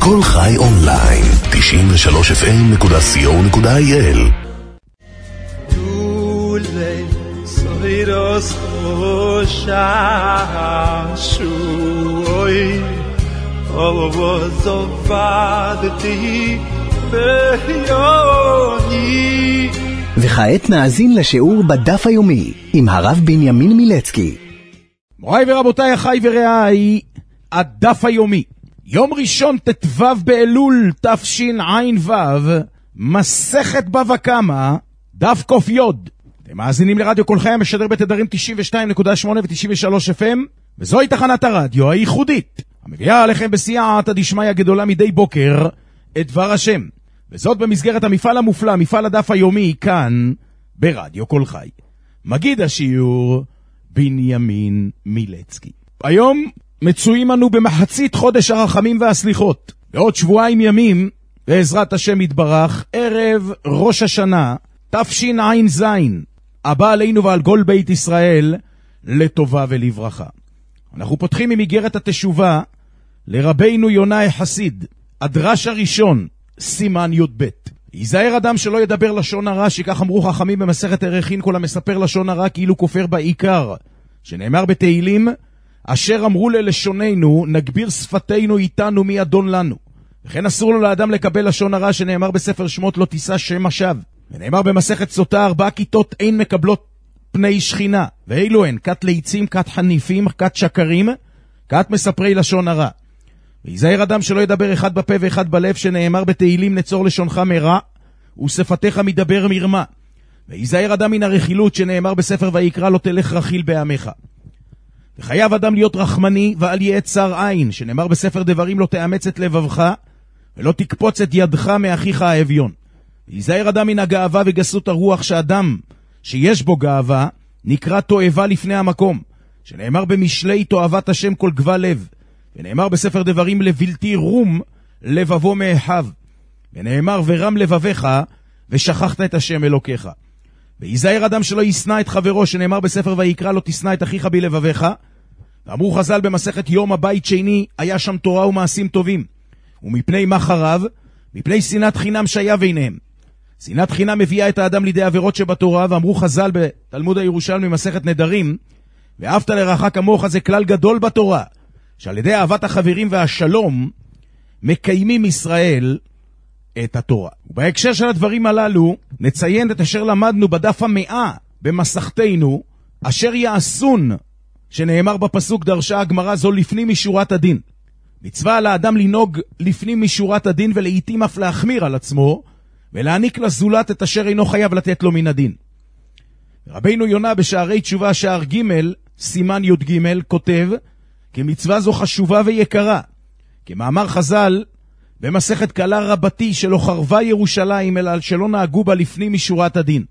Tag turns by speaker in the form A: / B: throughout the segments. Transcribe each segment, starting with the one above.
A: כל חי אונליין, 93fm.co.il.
B: וכעת נאזין לשיעור בדף היומי עם הרב בנימין מילצקי.
C: מוריי ורבותיי, אחי ורעיי, הדף היומי. יום ראשון ט"ו באלול תשע"ו, מסכת בבא קמא, דף ק"י. אתם מאזינים לרדיו כל חי המשדר בתדרים 92.8 ו-93 FM, וזוהי תחנת הרדיו הייחודית המביאה עליכם בסייעתא דשמיא גדולה מדי בוקר את דבר השם, וזאת במסגרת המפעל המופלא, מפעל הדף היומי, כאן ברדיו כל חי. מגיד השיעור בנימין מילצקי. היום מצויים אנו במחצית חודש הרחמים והסליחות. בעוד שבועיים ימים, בעזרת השם יתברך, ערב ראש השנה תשע"ז, הבא עלינו ועל כל בית ישראל לטובה ולברכה. אנחנו פותחים ממגרת התשובה לרבינו יונה החסיד, הדרש הראשון, סימן י"ב. ייזהר אדם שלא ידבר לשון הרע, שכך אמרו חכמים במסכת ערכין, כל המספר לשון הרע כאילו כופר בעיקר, שנאמר בתהילים, אשר אמרו ללשוננו נגביר שפתנו איתנו מי אדון לנו. וכן אסור לו לאדם לקבל לשון הרע, שנאמר בספר שמות לא תישא שם השווא. ונאמר במסכת סוטה 4 כיתות אין מקבלות פני שכינה, ואילו הן כת ליצים, כת חניפים, כת שקרים, כת מספרי לשון הרע. ויזהר אדם שלא ידבר אחד בפה ואחד בלב, שנאמר בתהילים נצור לשונך מרע ושפתיך מדבר מרמה. ויזהר אדם מן הרכילות, שנאמר בספר ויקרא לא תלך רכיל בעמך. וחייב אדם להיות רחמני ואל יהיה צר עין, שנאמר בספר דברים לא תאמץ את לבבך ולא תקפוץ את ידך מאחיך האביון. ויזהר אדם מן הגאווה וגסות הרוח, שאדם שיש בו גאווה נקרא תועבה לפני המקום, שנאמר במשלי תועבת השם כל גבה לב, ונאמר בספר דברים לבלתי רום לבבו מאחיו, ונאמר ורם לבביך ושכחת את השם אלוקיך. ויזהר אדם שלא ישנא את חברו, שנאמר בספר ויקרא לא תשנא את אחיך בלבביך. ואמרו חז"ל במסכת יום הבית שני, היה שם תורה ומעשים טובים. ומפני מה חרב? מפני שנאת חינם שהיה ביניהם. שנאת חינם מביאה את האדם לידי עבירות שבתורה, ואמרו חז"ל בתלמוד הירושלמי מסכת נדרים, ואהבת לרעך כמוך, זה כלל גדול בתורה, שעל ידי אהבת החברים והשלום מקיימים ישראל את התורה. ובהקשר של הדברים הללו נציין את אשר למדנו בדף 100 במסכתנו, אשר יעשון, שנאמר בפסוק דרשה הגמרא זו לפנים משורת הדין. מצווה על האדם לנהוג לפנים משורת הדין, ולעיתים אף להחמיר על עצמו ולהעניק לזולת את אשר אינו חייב לתת לו מן הדין. רבינו יונה בשערי תשובה שער ג' סימן י"ג כותב כי מצווה זו חשובה ויקרה, כמאמר חז"ל במסכת קלה רבתי, שלא חרבה ירושלים אלא שלא נהגו בה לפנים משורת הדין.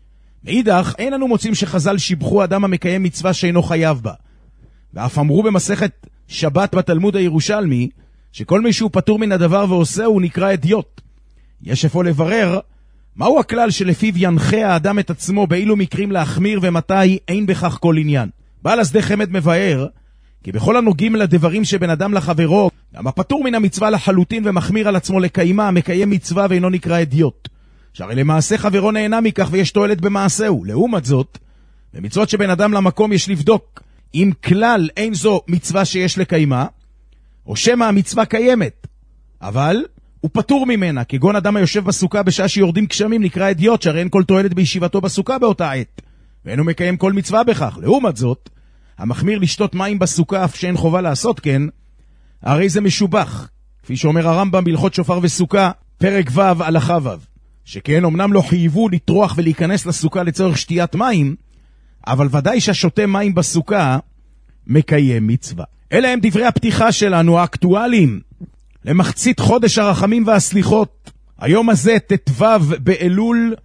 C: מאידך אין אנו מוצאים שחז"ל שיבחו אדם המקיים מצווה שאינו חייב בה, ואף אמרו במסכת שבת בתלמוד הירושלמי שכל מי שהוא פטור מן הדבר ועושה הוא נקרא אדיוט. יש אפוא לברר מהו הכלל שלפיו ינחה האדם את עצמו באילו מקרים להחמיר ומתי אין בכך כל עניין. בעל השדה חמד מבאר כי בכל הנוגעים לדברים שבין אדם לחברו, גם הפטור מן המצווה לחלוטין ומחמיר על עצמו לקיימה, מקיים מצווה ואינו נקרא אדיוט, שהרי למעשה חברו נהנה מכך ויש תועלת במעשהו. לעומת זאת, במצוות שבין אדם למקום יש לבדוק אם כלל אין זו מצווה שיש לקיימה, או שמא המצווה קיימת אבל הוא פטור ממנה, כגון אדם היושב בסוכה בשעה שיורדים גשמים נקרא אדיוט, שהרי אין כל תועלת בישיבתו בסוכה באותה עת ואינו מקיים כל מצווה בכך. לעומת זאת, המחמיר לשתות מים בסוכה אף שאין חובה לעשות כן, הרי זה משובח, כפי שאומר הרמב"ם בהלכות שופר וסוכה פרק ו' הלכה ו', שכן אמנם לא חייבו לטרוח ולהיכנס לסוכה לצורך שתיית מים, אבל ודאי שהשותה מים בסוכה מקיים מצווה. אלה הם דברי הפתיחה שלנו האקטואליים למחצית חודש הרחמים והסליחות. היום הזה ט"ו באלול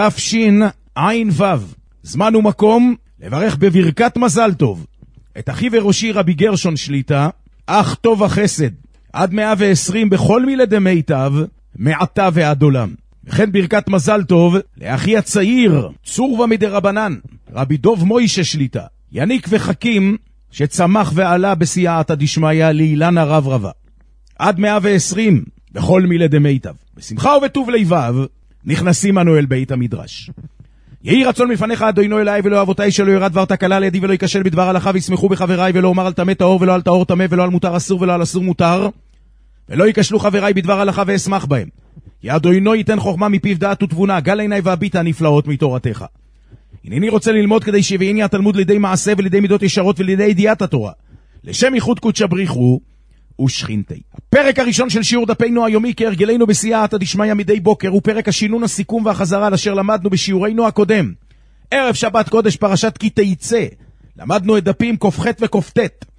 C: תשע"ו. זמן ומקום לברך בברכת מזל טוב את אחיו וראשי רבי גרשון שליטה, אך טוב החסד, עד 120 בכל מילי דמיטב, מעתה ועד עולם. וכן ברכת מזל טוב לאחי הצעיר, צורבה מדרבנן, רבי דוב מוישה שליטה, יניק וחכים שצמח ועלה בסייעתא דשמיא לאילן הרב רבה. עד 120 בכל מילי דמיטב. בשמחה ובטוב לבב נכנסים אנו אל בית המדרש. יהי רצון מפניך אדוני אליי ולא אבותיי שלא ירד דבר תקלה לידי ולא ייכשל בדבר הלכה ויסמכו בחבריי ולא אומר על טמא טהור ולא על טהור טמא ולא על מותר אסור ולא על אסור מותר ולא ייכשלו חבריי בדבר הלכה ואשמח בהם. כי אדוני ייתן חוכמה מפיו דעת ותבונה, גל עיניי והביטה הנפלאות מתורתך. הנני רוצה ללמוד כדי שיביאני התלמוד לידי מעשה ולידי מידות ישרות ולידי ידיעת התורה, לשם ייחוד קודשא בריחו ושכינתי. הפרק הראשון של שיעור דפינו היומי כהרגלנו בסייעתא דשמיא מדי בוקר הוא פרק השינון, הסיכום והחזרה אשר למדנו בשיעורנו הקודם. ערב שבת קודש פרשת כי תצא למדנו את דפים כ"ח וכ"ט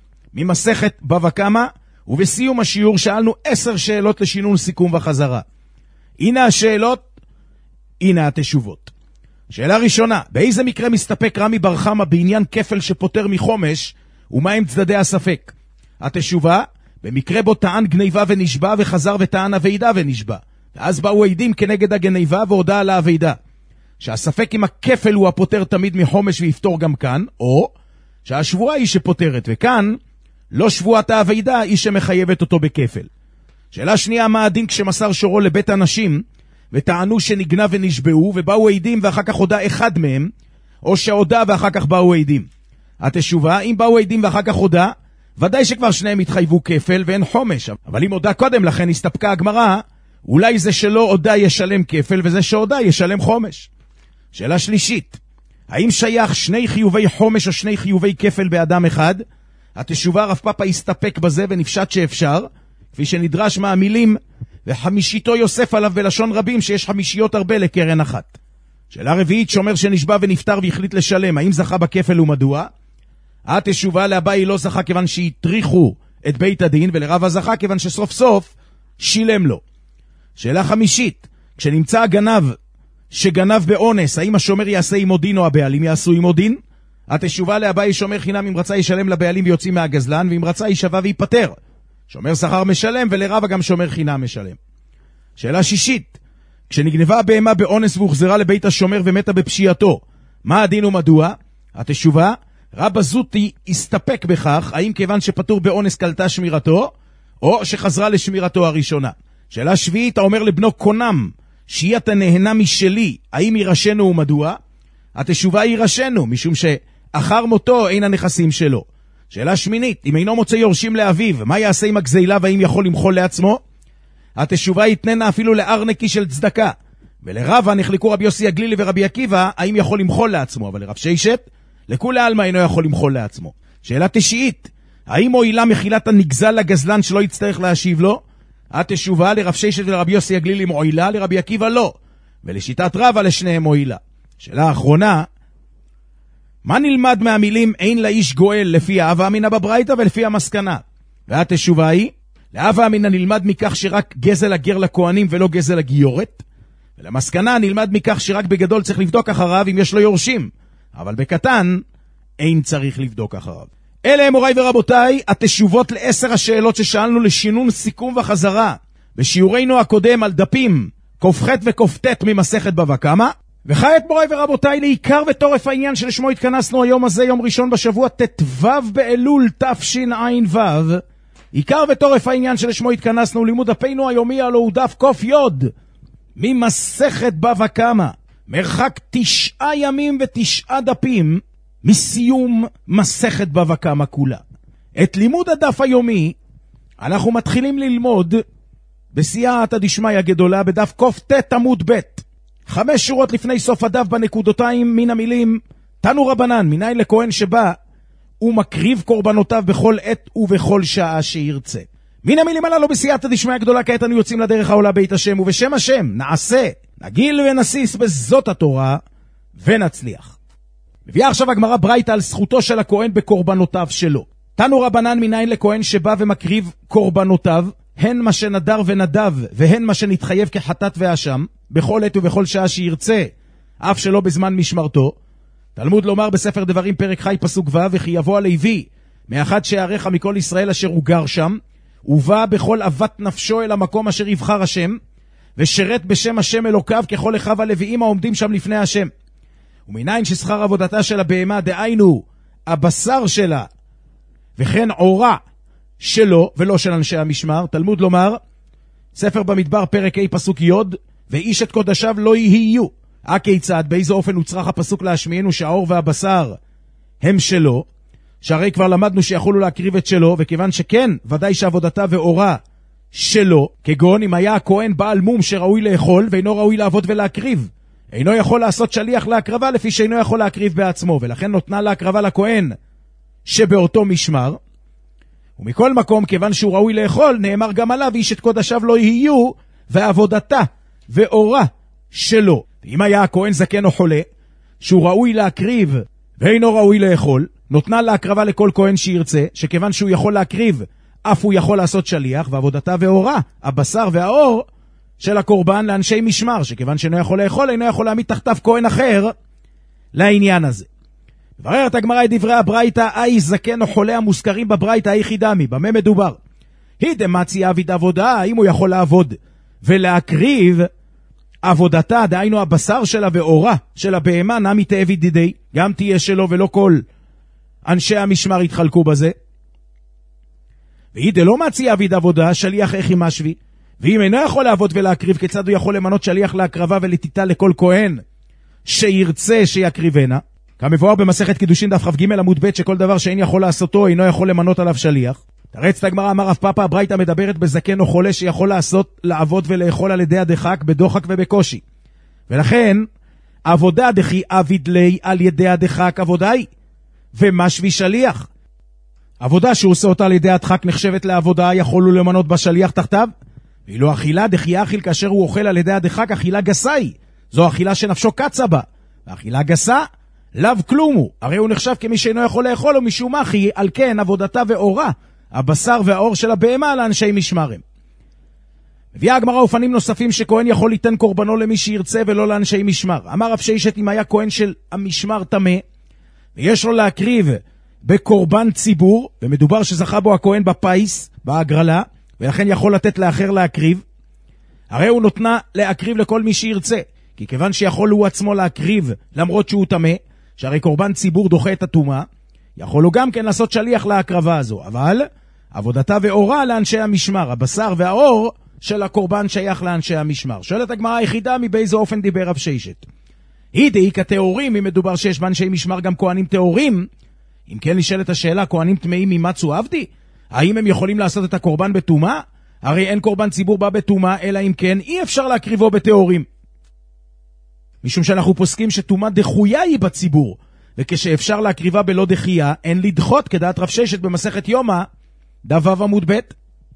C: ממסכת בבא קמא, ובסיום השיעור שאלנו 10 שאלות לשינון, סיכום וחזרה. הנה השאלות, הנה התשובות. שאלה ראשונה, באיזה מקרה מסתפק רמי בר חמא בעניין כפל שפוטר מחומש, ומהם צדדי הספק? התשובה, במקרה בו טען גניבה ונשבע וחזר וטען אביידה ונשבע, ואז באו עדים כנגד הגניבה והודעה על האביידה. שהספק אם הכפל הוא הפוטר תמיד מחומש ויפתור גם כאן, או שהשבועה היא שפוטרת, וכאן לא שבועת האביידה היא שמחייבת אותו בכפל. שאלה שנייה, מה הדין כשמסר שורו לבית אנשים וטענו שנגנב ונשבעו ובאו עדים ואחר כך הודע אחד מהם, או שהודע ואחר כך באו עדים? התשובה, אם באו עדים ואחר כך הודע, ודאי שכבר שניהם התחייבו כפל ואין חומש, אבל אם הודע קודם לכן הסתפקה הגמרא, אולי זה שלא הודע ישלם כפל וזה שהודע ישלם חומש. שאלה שלישית, האם שייך 2 חיובי חומש או 2 חיובי כפל באדם אחד? התשובה, רב פאפא הסתפק בזה ונפשט שאפשר, כפי שנדרש מהמילים וחמישיתו יוסף עליו בלשון רבים שיש חמישיות הרבה לקרן אחת. שאלה רביעית, שומר שנשבע ונפטר והחליט לשלם, האם זכה בכפל ומדוע? התשובה, לאביי לא זכה כיוון שהטריחו את בית הדין, ולרבא זכה כיוון שסוף סוף שילם לו. שאלה חמישית, כשנמצא הגנב שגנב באונס, האם השומר יעשה עמו דין או הבעלים יעשו עמו דין? התשובה, לאביי שומר חינם אם רצה ישלם לבעלים ויוצאים מהגזלן, ואם רצה יישבע ויפטר. שומר שכר משלם, ולרבא גם שומר חינם משלם. שאלה שישית, כשנגנבה הבהמה באונס והוחזרה לבית השומר ומתה בפשיעתו, מה הדין ומדוע? התשובה, רבא זוטי הסתפק בכך, האם כיוון שפטור באונס קלטה שמירתו, או שחזרה לשמירתו הראשונה. שאלה שביעית, האומר לבנו קונם, שהיא אתה נהנה משלי, האם ירשנו ומדוע? התשובה, ירשנו, משום שאחר מותו אין הנכסים שלו. שאלה שמינית, אם אינו מוצא יורשים לאביו, מה יעשה עם הגזילה והאם יכול למחול לעצמו? התשובה, יתננה אפילו לארנקי של צדקה. ולרבא נחלקו רבי יוסי הגלילי ורבי עקיבא, האם יכול למחול לעצמו, אבל לרב ששת, לכולי עלמא אינו יכול למחול לעצמו. שאלה תשיעית, האם מועילה מחילת הנגזל לגזלן שלא יצטרך להשיב לו? התשובה, לרב ששת ולרבי יוסי הגלילי מועילה, לרבי עקיבא לא. ולשיטת רבא לשניהם מועילה. שאלה האחרונה, מה נלמד מהמילים אין לאיש גואל לפי ההווה אמינא בברייתא ולפי המסקנה? והתשובה היא, להווה אמינא נלמד מכך שרק גזל הגר לכהנים ולא גזל הגיורת, ולמסקנה נלמד מכך שרק בגדול צריך לבדוק אחריו אם יש לו יורשים, אבל בקטן אין צריך לבדוק אחריו. אלה הם מוריי ורבותיי התשובות ל10 השאלות ששאלנו לשינון, סיכום וחזרה בשיעורנו הקודם על דפים כ"ח וכ"ט ממסכת בבא קמא. וכעת מוריי ורבותיי לעיקר וטורף העניין שלשמו התכנסנו היום הזה, יום ראשון בשבוע ט"ו באלול תשע"ו. עיקר וטורף העניין שלשמו התכנסנו לימוד דפינו היומי, הלוא הוא דף ק"י ממסכת בבא קמא, מרחק 9 ימים ו9 דפים מסיום מסכת בבא קמא כולה. את לימוד הדף היומי אנחנו מתחילים ללמוד בסייעתא דשמיא גדולה בדף כ"ט עמוד ב', 5 שורות לפני סוף הדף בנקודותיים, מן המילים תנו רבנן, מניין לכהן שבא ומקריב קורבנותיו בכל עת ובכל שעה שירצה. מן המילים הללו בסייעתא דשמיא גדולה כעת אנו יוצאים לדרך העולה בית השם, ובשם השם נעשה, נגיל ונסיס בזאת התורה ונצליח. מביאה עכשיו הגמרא ברייתא על זכותו של הכהן בקורבנותיו שלו. תנו רבנן, מניין לכהן שבא ומקריב קורבנותיו, הן מה שנדר ונדב והן מה שנתחייב כחטאת ואשם, בכל עת ובכל שעה שירצה, אף שלא בזמן משמרתו. תלמוד לומר בספר דברים פרק חי פסוק ו', וכי יבוא הלוי מאחד שעריך מכל ישראל אשר הוא גר שם, ובא בכל אהבת נפשו אל המקום אשר יבחר השם, ושרת בשם השם אלוקיו ככל אחיו הלוויים העומדים שם לפני השם. ומניין ששכר עבודתה של הבהמה, דהיינו הבשר שלה, וכן עורה שלו ולא של אנשי המשמר. תלמוד לומר, ספר במדבר פרק A פסוק י', ואיש את קודשיו לא יהיו. הכיצד, באיזה אופן הוצרך הפסוק להשמיענו שהאור והבשר הם שלו, שהרי כבר למדנו שיכולו להקריב את שלו, וכיוון שכן, ודאי שעבודתה ואורה שלו, כגון אם היה הכהן בעל מום שראוי לאכול ואינו ראוי לעבוד ולהקריב, אינו יכול לעשות שליח להקרבה לפי שאינו יכול להקריב בעצמו, ולכן נותנה להקרבה לכהן שבאותו משמר. ומכל מקום, כיוון שהוא ראוי לאכול, נאמר גם עליו, איש את קודשיו לא יהיו, ועבודתה ואורה שלו. אם היה הכהן זקן או חולה, שהוא ראוי להקריב ואינו ראוי לאכול, נותנה להקרבה לכל כהן שירצה, שכיוון שהוא יכול להקריב, אף הוא יכול לעשות שליח, ועבודתה ואורה, הבשר והאור של הקורבן לאנשי משמר, שכיוון שאינו יכול לאכול, אינו יכול להעמיד תחתיו כהן אחר לעניין הזה. מבררת הגמרא את דברי הברייתא, איש זקן או חולה המוזכרים בברייתא היחידמי, במה מדובר? היא דמצי עביד עבודה, אם הוא יכול לעבוד ולהקריב, עבודתה, דהיינו הבשר שלה ואורה של הבהמה, נמי תעביד דידי, גם תהיה שלו ולא כל אנשי המשמר יתחלקו בזה. והיא דלא מצי עביד עבודה, שליח איך היא משוי, ואם אינו יכול לעבוד ולהקריב, כיצד הוא יכול למנות שליח להקרבה ולתיתה לכל כהן שירצה שיקריבנה? כמבואר במסכת קידושין דף כ"ג עמוד ב', שכל דבר שאין יכול לעשותו אינו יכול למנות עליו שליח. תרץ את הגמרא, אמר רב פאפא, הברייתא מדברת בזקן או חולה שיכול לעבוד ולאכול על ידי הדחק בדוחק ובקושי, ולכן עבודה דחי עביד לי על ידי הדחק עבודה היא, ומשוי שליח. עבודה שהוא עושה אותה על ידי הדחק נחשבת לעבודה, יכולו למנות בשליח תחתיו. ואילו אכילה דחי אכיל, כאשר הוא אוכל על ידי הדחק, אכילה גסה היא, זו אכילה שנפשו קצה בה, ואכילה גסה לאו כלום הוא, הרי הוא נחשב כמי שאינו יכול לאכול, ומשום אחי, על כן עבודתה ואורה, הבשר והאור של הבהמה לאנשי משמרים. מביאה הגמרא אופנים נוספים שכהן יכול ליתן קורבנו למי שירצה ולא לאנשי משמר. אמר רב ששת, אם היה כהן של המשמר טמא, ויש לו להקריב בקורבן ציבור, ומדובר שזכה בו הכהן בפייס, בהגרלה, ולכן יכול לתת לאחר להקריב, הרי הוא נותנה להקריב לכל מי שירצה, כי כיוון שיכול הוא עצמו להקריב למרות שהוא טמא, שהרי קורבן ציבור דוחה את הטומאה, יכול הוא גם כן לעשות שליח להקרבה הזו, אבל עבודתה ואורה לאנשי המשמר, הבשר והאור של הקורבן שייך לאנשי המשמר. שואלת הגמרא היחידה, מבאיזה אופן דיבר רב ששת? היא דאי כתאורים, אם מדובר שיש באנשי משמר גם כהנים תאורים, אם כן נשאלת השאלה, כהנים טמאים ממצו עבדי? האם הם יכולים לעשות את הקורבן בטומאה? הרי אין קורבן ציבור בא בטומאה, אלא אם כן אי אפשר להקריבו בתאורים. משום שאנחנו פוסקים שטומאה דחויה היא בציבור, וכשאפשר להקריבה בלא דחייה, אין לדחות, כדעת רב ששת במסכת יומא, דף ו' עמוד ב'.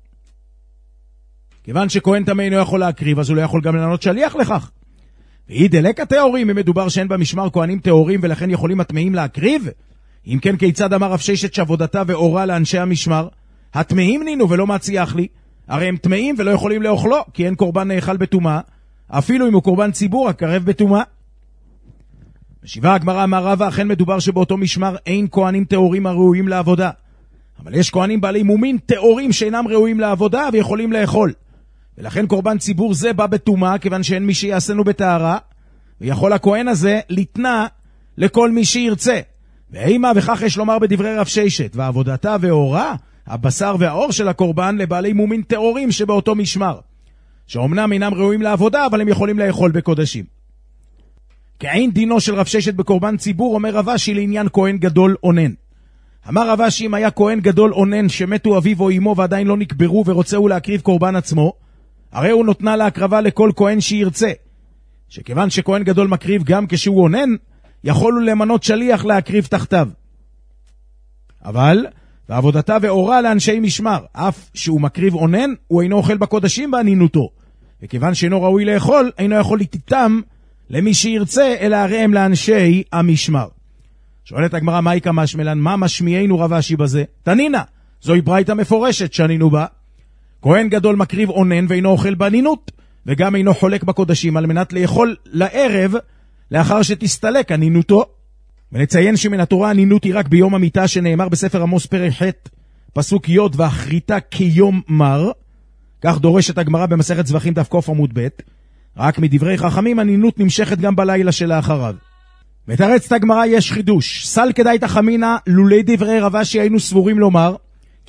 C: כיוון שכהן טמא אינו יכול להקריב, אז הוא לא יכול גם לענות שליח לכך. והיא דלק התאורים, אם מדובר שאין במשמר כהנים תאורים, ולכן יכולים הטמאים להקריב? אם כן, כיצד אמר רב ששת שעבודתה ואורה לאנשי המשמר? הטמאים נינו ולא מציח לי, הרי הם טמאים ולא יכולים לאוכלו, כי אין קורבן נאכל בטומאה, אפילו אם הוא קורבן ציבור הקרב בטומאה. משיבה הגמרא, אמר רבא, אכן מדובר שבאותו משמר אין כהנים תאורים הראויים לעבודה, אבל יש כהנים בעלי מומין תאורים שאינם ראויים לעבודה ויכולים לאכול, ולכן קורבן ציבור זה בא בטומאה, כיוון שאין מי שיעשנו בטהרה, ויכול הכהן הזה לתנה לכל מי שירצה. ואימה וכך יש לומר בדברי רב ששת, ועבודתה ואורה, הבשר והאור של הקורבן לבעלי מומין תאורים שבאותו משמר, שאומנם אינם ראויים לעבודה, אבל הם יכולים לאכול בקודשים. כעין דינו של רב ששת בקורבן ציבור, אומר רב אשי לעניין כהן גדול אונן. אמר רב אשי, אם היה כהן גדול אונן שמתו אביו או אמו ועדיין לא נקברו ורוצה הוא להקריב קורבן עצמו, הרי הוא נותנה להקרבה לכל כהן שירצה, שכיוון שכהן גדול מקריב גם כשהוא אונן, יכול הוא למנות שליח להקריב תחתיו. אבל ועבודתה ואורה לאנשי משמר, אף שהוא מקריב אונן, הוא אינו אוכל בקודשים בענינותו, וכיוון שאינו ראוי לאכול, אינו יכול לתיתם למי שירצה, אלא הרי הם לאנשי המשמר. שואלת הגמרא, מהי כמשמלן? מה משמיענו רב אשי בזה? תנינה, זוהי ברייתא מפורשת שנינו בה. כהן גדול מקריב אונן ואינו אוכל בענינות, וגם אינו חולק בקודשים על מנת לאכול לערב לאחר שתסתלק ענינותו. ונציין שמן התורה ענינות היא רק ביום המיטה, שנאמר בספר עמוס פרק ח' פסוק י' ואחריתה כיום מר, כך דורשת הגמרא במסכת זבחים דף ק' עמוד ב'. רק מדברי חכמים ענינות נמשכת גם בלילה שלאחריו. מתרצת הגמרא, יש חידוש. סל כדאי תחמינה, לולי דברי רב אשי היינו סבורים לומר,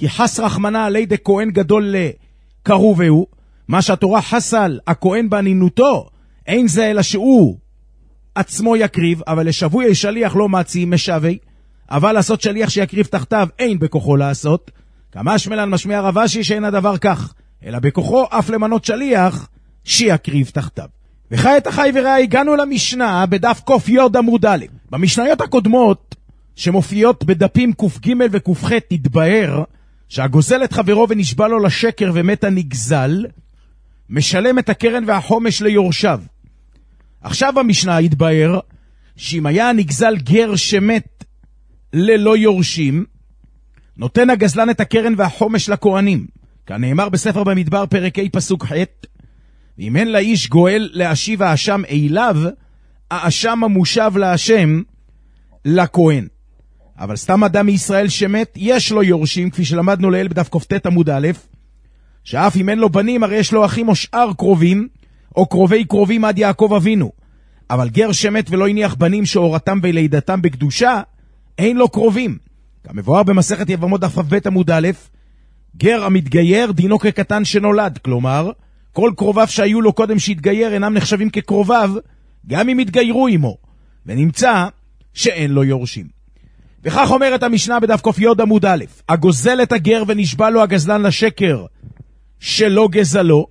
C: כי חס רחמנה עלי דה כהן גדול לקרובהו, מה שהתורה חסה על הכהן בענינותו, אין זה אלא שהוא עצמו יקריב, אבל לשבוי שליח לא מצי משווה, אבל לעשות שליח שיקריב תחתיו אין בכוחו לעשות, כמשמע משמיע רב אשי שאין הדבר כך, אלא בכוחו אף למנות שליח שיקריב תחתיו. וכעת אחי ורעי הגענו למשנה בדף קוף יוד עמוד א'. במשניות הקודמות שמופיעות בדפים קוף ג' וקוף ח' התבהר שהגוזל את חברו ונשבע לו לשקר ומת הנגזל, משלם את הקרן והחומש ליורשיו. עכשיו במשנה התבהר שאם היה הנגזל גר שמת ללא יורשים, נותן הגזלן את הקרן והחומש לכהנים. כאן נאמר בספר במדבר פרק ה' פסוק ח', ואם אין לאיש גואל להשיב האשם אליו, האשם המושב להשם לכהן. אבל סתם אדם מישראל שמת, יש לו יורשים, כפי שלמדנו לעיל בדף כ"ט עמוד א', שאף אם אין לו בנים, הרי יש לו אחים או שאר קרובים, או קרובי קרובים עד יעקב אבינו. אבל גר שמת ולא הניח בנים שהורתם ולידתם בקדושה, אין לו קרובים. כמבואר במסכת יבמות דף כ"ב עמוד א', גר המתגייר דינו כקטן שנולד, כלומר, כל קרוביו שהיו לו קודם שהתגייר אינם נחשבים כקרוביו, גם אם התגיירו עמו, ונמצא שאין לו יורשים. וכך אומרת המשנה בדף קוף יוד עמוד א', הגוזל את הגר ונשבע לו הגזלן לשקר שלא גזלו,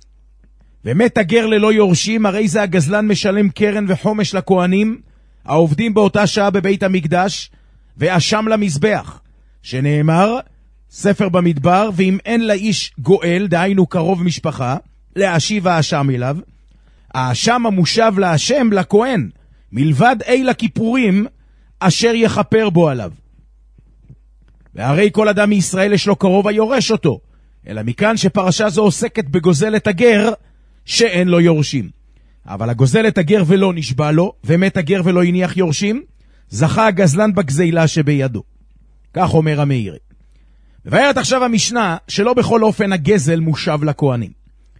C: ומת הגר ללא יורשים, הרי זה הגזלן משלם קרן וחומש לכהנים העובדים באותה שעה בבית המקדש, ואשם למזבח, שנאמר ספר במדבר, ואם אין לאיש גואל, דהיינו קרוב משפחה, להשיב האשם אליו, האשם המושב להשם לכהן, מלבד אל הכיפורים אשר יחפר בו עליו. והרי כל אדם מישראל יש לו קרוב היורש אותו, אלא מכאן שפרשה זו עוסקת בגוזל את הגר שאין לו יורשים. אבל הגוזל את הגר ולא נשבע לו, ומת הגר ולא הניח יורשים, זכה הגזלן בגזילה שבידו. כך אומר המאירי. ובארת עכשיו המשנה שלא בכל אופן הגזל מושב לכהנים.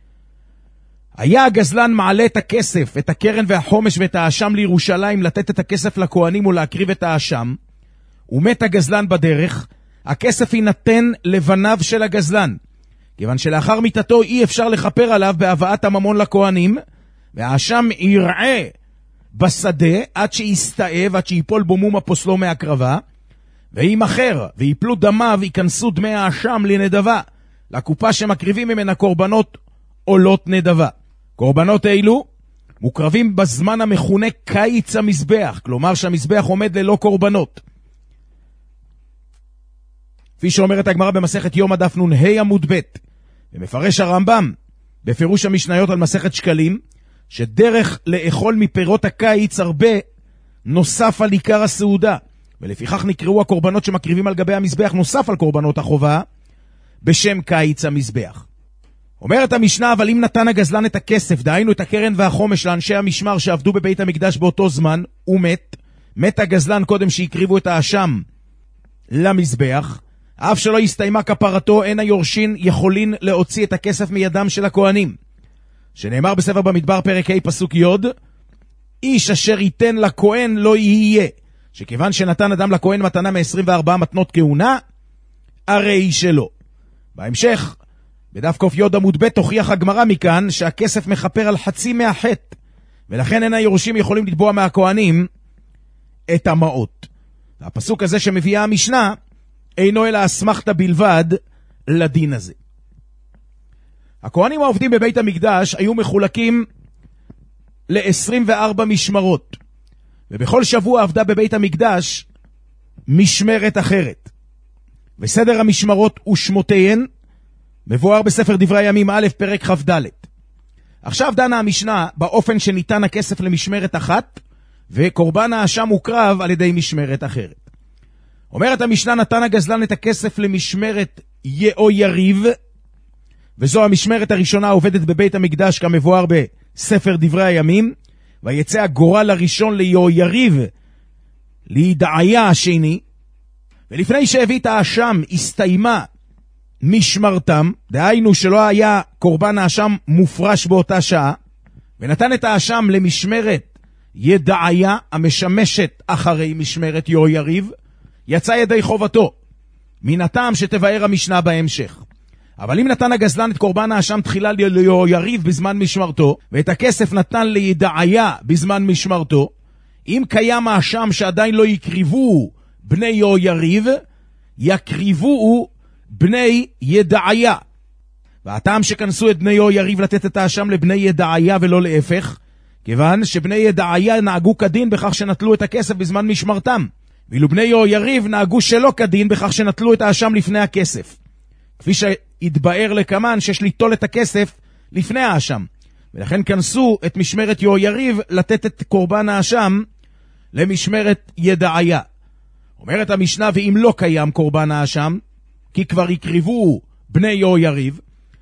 C: היה הגזלן מעלה את הכסף, את הקרן והחומש ואת האשם לירושלים, לתת את הכסף לכהנים ולהקריב את האשם, ומת הגזלן בדרך, הכסף יינתן לבניו של הגזלן, כיוון שלאחר מיתתו אי אפשר לחפר עליו בהבאת הממון לכהנים, והאשם יראה בשדה עד שיסתאב, עד שיפול בו מום הפוסלו מהקרבה, וימחר ויפלו דמיו, ייכנסו דמי האשם לנדבה, לקופה שמקריבים ממנה קורבנות עולות נדבה. קורבנות אלו מוקרבים בזמן המכונה קיץ המזבח, כלומר שהמזבח עומד ללא קורבנות. כפי שאומרת הגמרא במסכת יום הדף נ"ה עמוד ב', ומפרש הרמב"ם בפירוש המשניות על מסכת שקלים, שדרך לאכול מפירות הקיץ הרבה נוסף על עיקר הסעודה, ולפיכך נקראו הקורבנות שמקריבים על גבי המזבח נוסף על קורבנות החובה, בשם קיץ המזבח. אומרת המשנה, אבל אם נתן הגזלן את הכסף, דהיינו את הקרן והחומש לאנשי המשמר שעבדו בבית המקדש באותו זמן, הוא מת הגזלן קודם שהקריבו את האשם למזבח, אף שלא הסתיימה כפרתו, אין היורשים יכולין להוציא את הכסף מידם של הכהנים. שנאמר בספר במדבר פרק ה' פסוק י', איש אשר ייתן לכהן לא יהיה, שכיוון שנתן אדם לכהן מתנה מ-24 מתנות כהונה, הרי שלא. בהמשך, בדף קוף י' עמוד ב' תוכיח הגמרא מכאן שהכסף מחפר על חצי מהחטא, ולכן אין היורשים יכולים לתבוע מהכהנים את המעות. הפסוק הזה שמביאה המשנה אינו אלא אסמכתא בלבד לדין הזה. הכהנים העובדים בבית המקדש היו מחולקים ל-24 משמרות, ובכל שבוע עבדה בבית המקדש משמרת אחרת. וסדר המשמרות ושמותיהן מבואר בספר דברי הימים א' פרק כ"ד. עכשיו דנה המשנה באופן שניתן הכסף למשמרת אחת, וקורבן האשם הוקרב על ידי משמרת אחרת. אומרת המשנה, נתן הגזלן את הכסף למשמרת יאו יריב, וזו המשמרת הראשונה עובדת בבית המקדש כמבואר בספר דברי הימים, ויצא הגורל הראשון ליאו יריב לידעיה השני, ולפני שהביא את האשם הסתיימה משמרתם, דהיינו שלא היה קורבן האשם מופרש באותה שעה, ונתן את האשם למשמרת ידעיה המשמשת אחרי משמרת יאו יריב, יצא ידי חובתו, מן הטעם שתבאר המשנה בהמשך. אבל אם נתן הגזלן את קורבן האשם תחילה ליריב בזמן משמרתו, ואת הכסף נתן לידעיה בזמן משמרתו, אם קיים האשם שעדיין לא יקריבו בני יריב, יקריבו בני ידעיה. והטעם שכנסו את בני יריב לתת את האשם לבני ידעיה ולא להפך, כיוון שבני ידעיה נהגו כדין בכך שנטלו את הכסף בזמן משמרתם, ואילו בני יריב נהגו שלא כדין בכך שנטלו את האשם לפני הכסף. כפי שהתבאר לקמן שיש ליטול את הכסף לפני האשם, ולכן כנסו את משמרת יריב לתת את קורבן האשם למשמרת ידעיה. אומרת המשנה, ואם לא קיים קורבן האשם, כי כבר יקריבו בני יריב,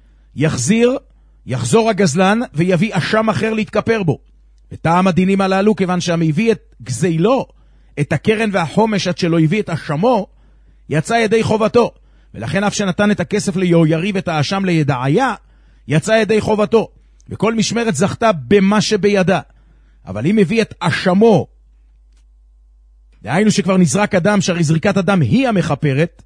C: יחזור הגזלן ויביא אשם אחר להתכפר בו. וטעם הדינים הללו, כיוון שהמביא את גזילו, את הקרן והחומש עד שלא הביא את אשמו, יצא ידי חובתו. ולכן אף שנתן את הכסף ליריב את האשם לידעיה, יצא ידי חובתו. וכל משמרת זכתה במה שבידה. אבל אם הביא את אשמו, דהיינו שכבר נזרק אדם, שהרי זריקת אדם היא המחפרת,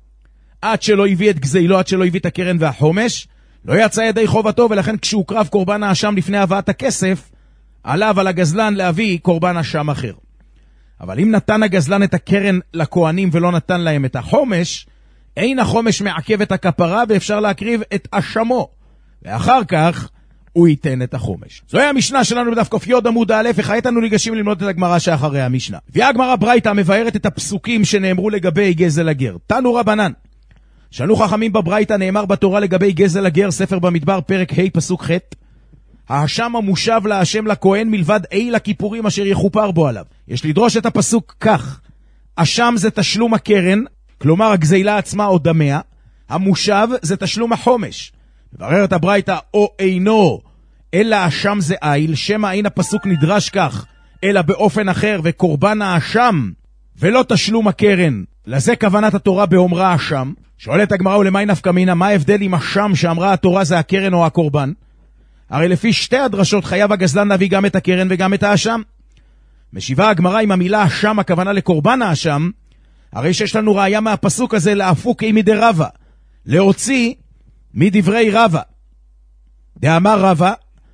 C: עד שלא הביא את גזילו, עד שלא הביא את הקרן והחומש, לא יצא ידי חובתו, ולכן כשהוקרב קורבן האשם לפני הבאת הכסף, עליו על הגזלן להביא קורבן אשם אחר. אבל אם נתן הגזלן את הקרן לכהנים ולא נתן להם את החומש, אין החומש מעכב את הכפרה ואפשר להקריב את אשמו, ואחר כך הוא ייתן את החומש. זוהי המשנה שלנו בדף ק"י עמוד א', וכעת אנו ניגשים ללמוד את הגמרא שאחרי המשנה. הביאה הגמרא ברייתא מבארת את הפסוקים שנאמרו לגבי גזל הגר. תנו רבנן, שנו חכמים בברייתא, נאמר בתורה לגבי גזל הגר, ספר במדבר פרק ה' פסוק ח', האשם המושב להשם לכהן מלבד איל הכיפורים אשר יכופר בו עליו. יש לדרוש את הפסוק כך: אשם זה תשלום הקרן, כלומר הגזילה עצמה או דמיה, המושב זה תשלום החומש. מבררת הברייתא, או אינו אלא אשם זה איל, שמה אין הפסוק נדרש כך אלא באופן אחר, וקורבן האשם ולא תשלום הקרן, לזה כוונת התורה באומרה אשם. שואלת הגמרא, ולמי נפקא מינה, מה ההבדל עם אשם שאמרה התורה זה הקרן או הקורבן? הרי לפי שתי הדרשות חייב הגזלן להביא גם את הקרן וגם את האשם. משיבה הגמרא, עם המילה אשם הכוונה לקורבן האשם, הרי שיש לנו ראיה מהפסוק הזה להפוק מדי רבא, להוציא מדברי רבא. דאמר רבא,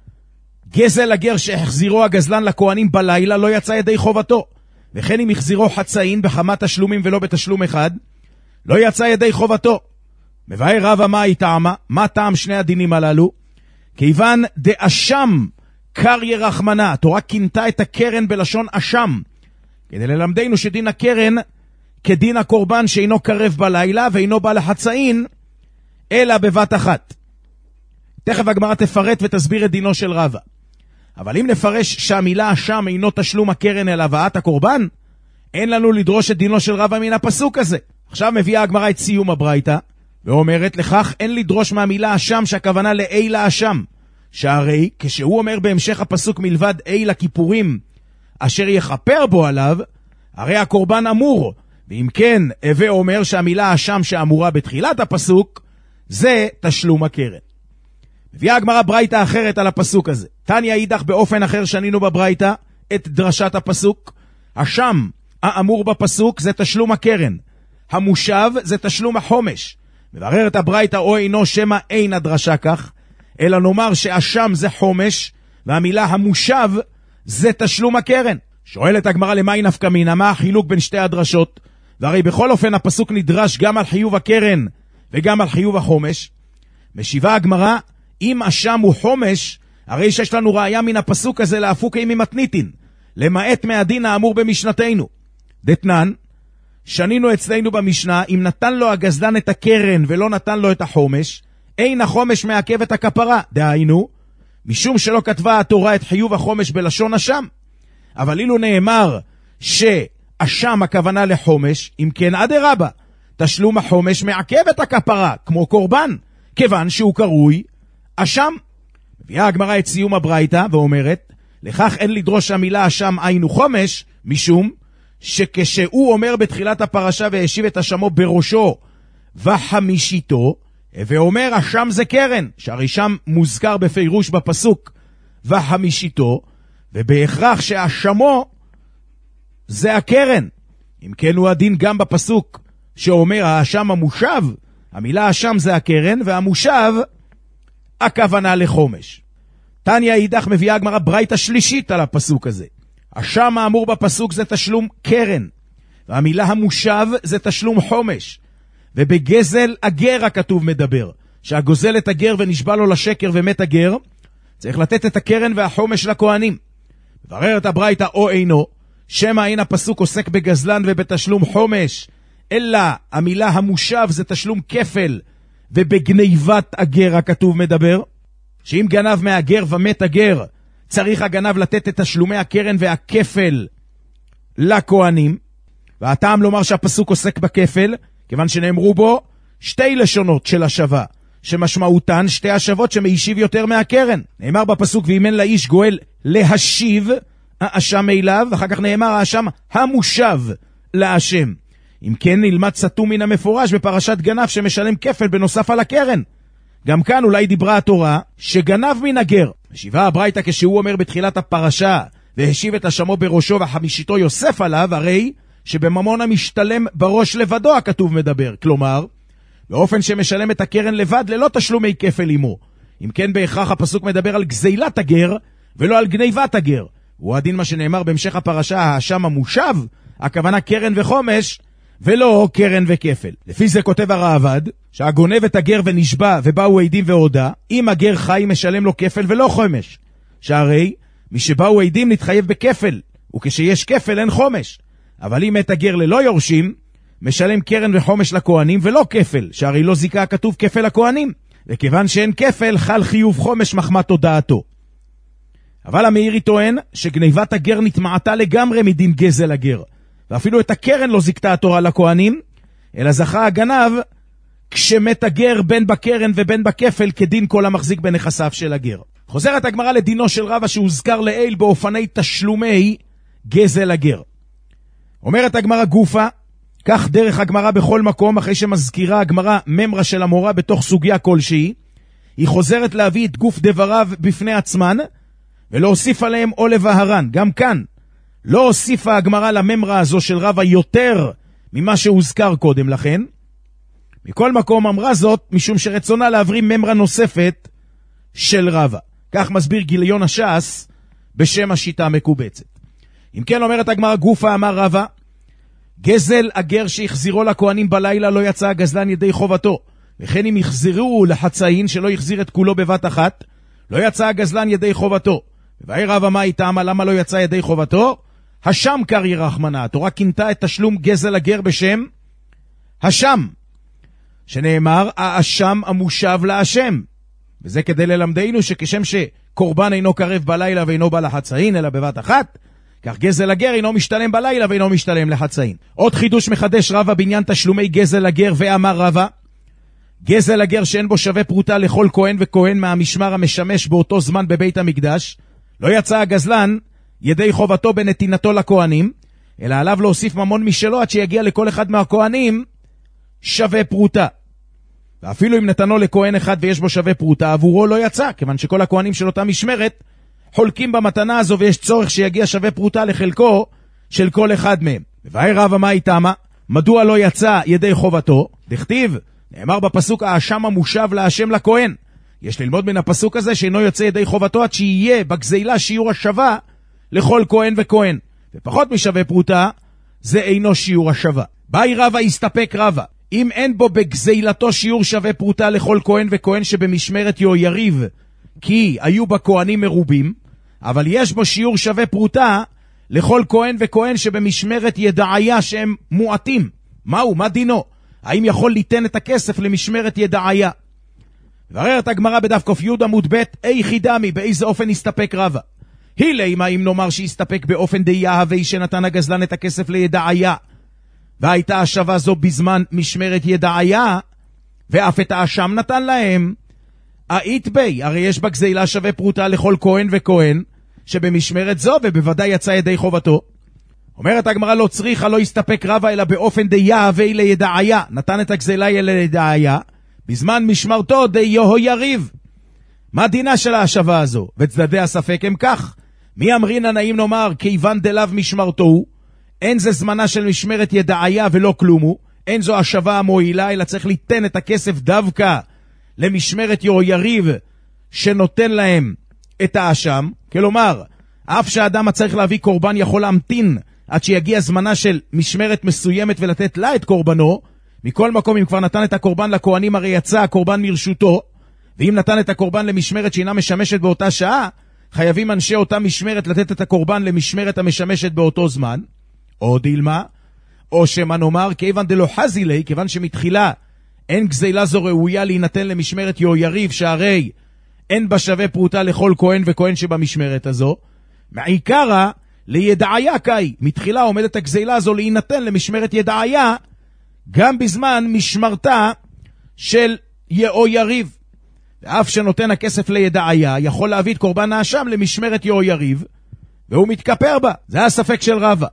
C: גזל הגר שהחזירו הגזלן לכהנים בלילה לא יצא ידי חובתו, וכן אם החזירו חצאין בכמה תשלומים ולא בתשלום אחד, לא יצא ידי חובתו. מבאר רבא מה היא טעמה, מה טעם שני הדינים הללו? כיוון דאשם קריא רחמנה, התורה כינתה את הקרן בלשון אשם, כדי ללמדנו שדין הקרן כדין הקורבן שאינו קרב בלילה ואינו בא לחצאין אלא בבת אחת. תכף הגמרא תפרט ותסביר את דינו של רבא. אבל אם נפרש שהמילה אשם אינו תשלום הקרן אלא הבאת הקורבן, אין לנו לדרוש את דינו של רבא מן הפסוק הזה. עכשיו מביאה הגמרא את סיום הברייתא ואומרת, לכך אין לדרוש מהמילה אשם שהכוונה לאיל האשם, שהרי כשהוא אומר בהמשך הפסוק מלבד איל הכיפורים אשר יכפר בו עליו, הרי הקורבן אמור, ואם כן הווה אומר שהמילה אשם שאמורה בתחילת הפסוק זה תשלום הקרן. מביאה הגמרא ברייתא אחרת על הפסוק הזה. תניא אידך באופן אחר שנינו בברייתא את דרשת הפסוק, אשם האמור בפסוק זה תשלום הקרן, המושב זה תשלום החומש. מבררת הברייתא, או אינו שמה אין הדרשה כך, אלא נאמר שאשם זה חומש והמילה המושב זה תשלום הקרן. שואלת הגמרא, למי נפקא מינה, מה החילוק בין שתי הדרשות? והרי בכל אופן הפסוק נדרש גם על חיוב הקרן וגם על חיוב החומש. משיבה הגמרא, אם אשם הוא חומש, הרי שיש לנו ראיה מן הפסוק הזה להפוקי ממתניתין, למעט מהדין האמור במשנתנו. דתנן, שנינו אצלנו במשנה, אם נתן לו הגזלן את הקרן ולא נתן לו את החומש, אין החומש מעכב את הכפרה. דהיינו, משום שלא כתבה התורה את חיוב החומש בלשון אשם. אבל אילו נאמר שאשם הכוונה לחומש, אם כן אדרבה, תשלום החומש מעכב את הכפרה, כמו קורבן, כיוון שהוא קרוי אשם. מביאה הגמרא את סיום הברייתא ואומרת, לכך אין לדרוש המילה אשם היינו חומש, משום שכשהוא אומר בתחילת הפרשה והשיב את אשמו בראשו וחמישיתו, ואומר אשם זה קרן, שהרי שם מוזכר בפירוש בפסוק וחמישיתו, ובהכרח שאשמו זה הקרן. אם כן הוא הדין גם בפסוק שאומר האשם המושב, המילה האשם זה הקרן, והמושב הכוונה לחומש. תניא אידך מביאה הגמרא ברייתא שלישית על הפסוק הזה. האשם האמור בפסוק זה תשלום קרן, והמילה המושב זה תשלום חומש. ובגזל הגר הכתוב מדבר, שהגוזל את הגר ונשבע לו לשקר ומת הגר, צריך לתת את הקרן והחומש לכהנים. מבררת הברייתא או אינו, שמא אין הפסוק עוסק בגזלן ובתשלום חומש, אלא המילה המושב זה תשלום כפל, ובגניבת הגר הכתוב מדבר, שאם גנב מהגר ומת הגר, צריך הגנב לתת את תשלומי הקרן והכפל לכהנים. והטעם לומר שהפסוק עוסק בכפל, כיוון שנאמרו בו שתי לשונות של השבה, שמשמעותן שתי השבות שמיישיב יותר מהקרן. נאמר בפסוק, ואם אין לאיש גואל להשיב האשם אליו, ואחר כך נאמר האשם המושב לאשם. אם כן נלמד סתום מן המפורש בפרשת גנב שמשלם כפל בנוסף על הקרן. גם כאן אולי דיברה התורה שגנב מן הגר. משיבה הברייתא כשהוא אומר בתחילת הפרשה, והשיב את אשמו בראשו וחמישיתו יוסף עליו, הרי שבממון המשתלם בראש לבדו הכתוב מדבר. כלומר, באופן שמשלם את הקרן לבד ללא תשלומי כפל עמו. אם כן בהכרח הפסוק מדבר על גזילת הגר ולא על גניבת הגר. הוא הדין מה שנאמר בהמשך הפרשה, האשם המושב, הכוונה קרן וחומש, ולא קרן וכפל. לפי זה כותב הרעב"ד, שהגונב את הגר ונשבע ובאו עדים והודה, אם הגר חי משלם לו כפל ולא חומש. שהרי מי שבאו עדים נתחייב בכפל, וכשיש כפל אין חומש. אבל אם מת הגר ללא יורשים, משלם קרן וחומש לכהנים ולא כפל, שהרי לא זיקה כתוב כפל לכהנים. וכיוון שאין כפל, חל חיוב חומש מחמת הודעתו. אבל המאירי טוען שגניבת הגר נתמעתה לגמרי מדין גזל הגר, ואפילו את הקרן לא זיקתה התורה לכהנים, אלא זכה הגנב כשמת הגר בין בקרן ובין בכפל כדין כל המחזיק בנכסיו של הגר. חוזרת הגמרא לדינו של רבא שהוזכר לעיל באופני תשלומי גזל הגר. אומרת הגמרא גופה, כך דרך הגמרא בכל מקום, אחרי שמזכירה הגמרא ממרה של המורה בתוך סוגיה כלשהי, היא חוזרת להביא את גוף דבריו בפני עצמן, ולהוסיף עליהם או לבהרן. גם כאן, לא הוסיפה הגמרא לממרה הזו של רבא יותר ממה שהוזכר קודם לכן. מכל מקום אמרה זאת, משום שרצונה להבריא ממרה נוספת של רבא. כך מסביר גיליון הש"ס בשם השיטה המקובצת. אם כן אומרת הגמרא גופה, אמר רבא, גזל הגר שהחזירו לכהנים בלילה לא יצא הגזלן ידי חובתו, וכן אם החזירו לחצאין שלא יחזיר את כולו בבת אחת, לא יצא הגזלן ידי חובתו. ובאי רבא מה איתם, למה לא יצא ידי חובתו? השם קרי רחמנה, התורה כינתה את תשלום גזל הגר בשם השם, שנאמר האשם המושב לאשם. וזה כדי ללמדנו שכשם שקורבן אינו קרב בלילה ואינו בא לחצאין אלא בבת אחת, כך גזל הגר אינו משתלם בלילה ואינו משתלם לחצאין. עוד חידוש מחדש רבא בעניין תשלומי גזל הגר, ואמר רבא, גזל הגר שאין בו שווה פרוטה לכל כהן וכהן מהמשמר המשמש באותו זמן בבית המקדש, לא יצא הגזלן ידי חובתו בנתינתו לכהנים, אלא עליו להוסיף ממון משלו עד שיגיע לכל אחד מהכהנים שווה פרוטה. ואפילו אם נתנו לכהן אחד ויש בו שווה פרוטה, עבורו לא יצא, כיוון שכל הכהנים של אותה משמרת חולקים במתנה הזו, ויש צורך שיגיע שווה פרוטה לחלקו של כל אחד מהם. ובאי רבא מה איתמה? מדוע לא יצא ידי חובתו? דכתיב, נאמר בפסוק האשם המושב לאשם לכהן. יש ללמוד מן הפסוק הזה שאינו יוצא ידי חובתו עד שיהיה בגזילה שיעור השווה לכל כהן וכהן, ופחות משווה פרוטה זה אינו שיעור השווה. באי רבא הסתפק רבא, אם אין בו בגזילתו שיעור שווה פרוטה לכל כהן וכהן שבמשמרת יריב, כי היו בכהנים מרובים, אבל יש בו שיעור שווה פרוטה לכל כהן וכהן שבמשמרת ידעיה שהם מועטים. מהו? מה דינו? האם יכול ליתן את הכסף למשמרת ידעיה? בררת הגמרא בדף ק"י עמוד ב', איכי דמי, באיזה אופן הסתפק רבא? הילי, אם נאמר שהסתפק באופן די יהווה שנתן הגזלן את הכסף לידעיה, והייתה השווה זו בזמן משמרת ידעיה, ואף את האשם נתן להם, האית בי, הרי יש בגזילה שווה פרוטה לכל כהן וכהן שבמשמרת זו, ובוודאי יצא ידי חובתו. אומרת הגמרא לא צריכה, לא הסתפק רבא אלא באופן די יהווה לידעיה, נתן את הגזילה לידעיה בזמן משמרתו די יריב. מה דינה של ההשווה הזו? וצדדי הספק הם כך, מי אמרינא נעים נאמר כיוון דלאו משמרתו, אין זה זמנה של משמרת ידעיה ולא כלומו, אין זו השווה המועילה, אלא צריך ליתן את הכסף דווקא למשמרת יריב שנותן להם את האשם. כלומר, אף שהאדם צריך להביא קורבן יכול להמתין עד שיגיע זמנה של משמרת מסוימת ולתת לה את קורבנו. מכל מקום, אם כבר נתן את הקורבן לכהנים, הרי יצא הקורבן מרשותו, ואם נתן את הקורבן למשמרת שאינה משמשת באותה שעה, חייבים אנשי אותה משמרת לתת את הקורבן למשמרת המשמשת באותו זמן. או דילמה, או שמה נאמר, כיוון דלא חזי לי, כיוון שמתחילה אין גזילה זו ראויה להינתן למשמרת יריב, שהרי אין בה שווה פרוטה לכל כהן וכהן שבמשמרת הזו. מעיקרה לידעיה קאי, מתחילה עומדת הגזילה הזו להינתן למשמרת ידעיה, גם בזמן משמרתה של יריב. ואף שנותן הכסף לידעיה, יכול להביא את קורבן האשם למשמרת יריב, והוא מתכפר בה. זה הספק של רבא.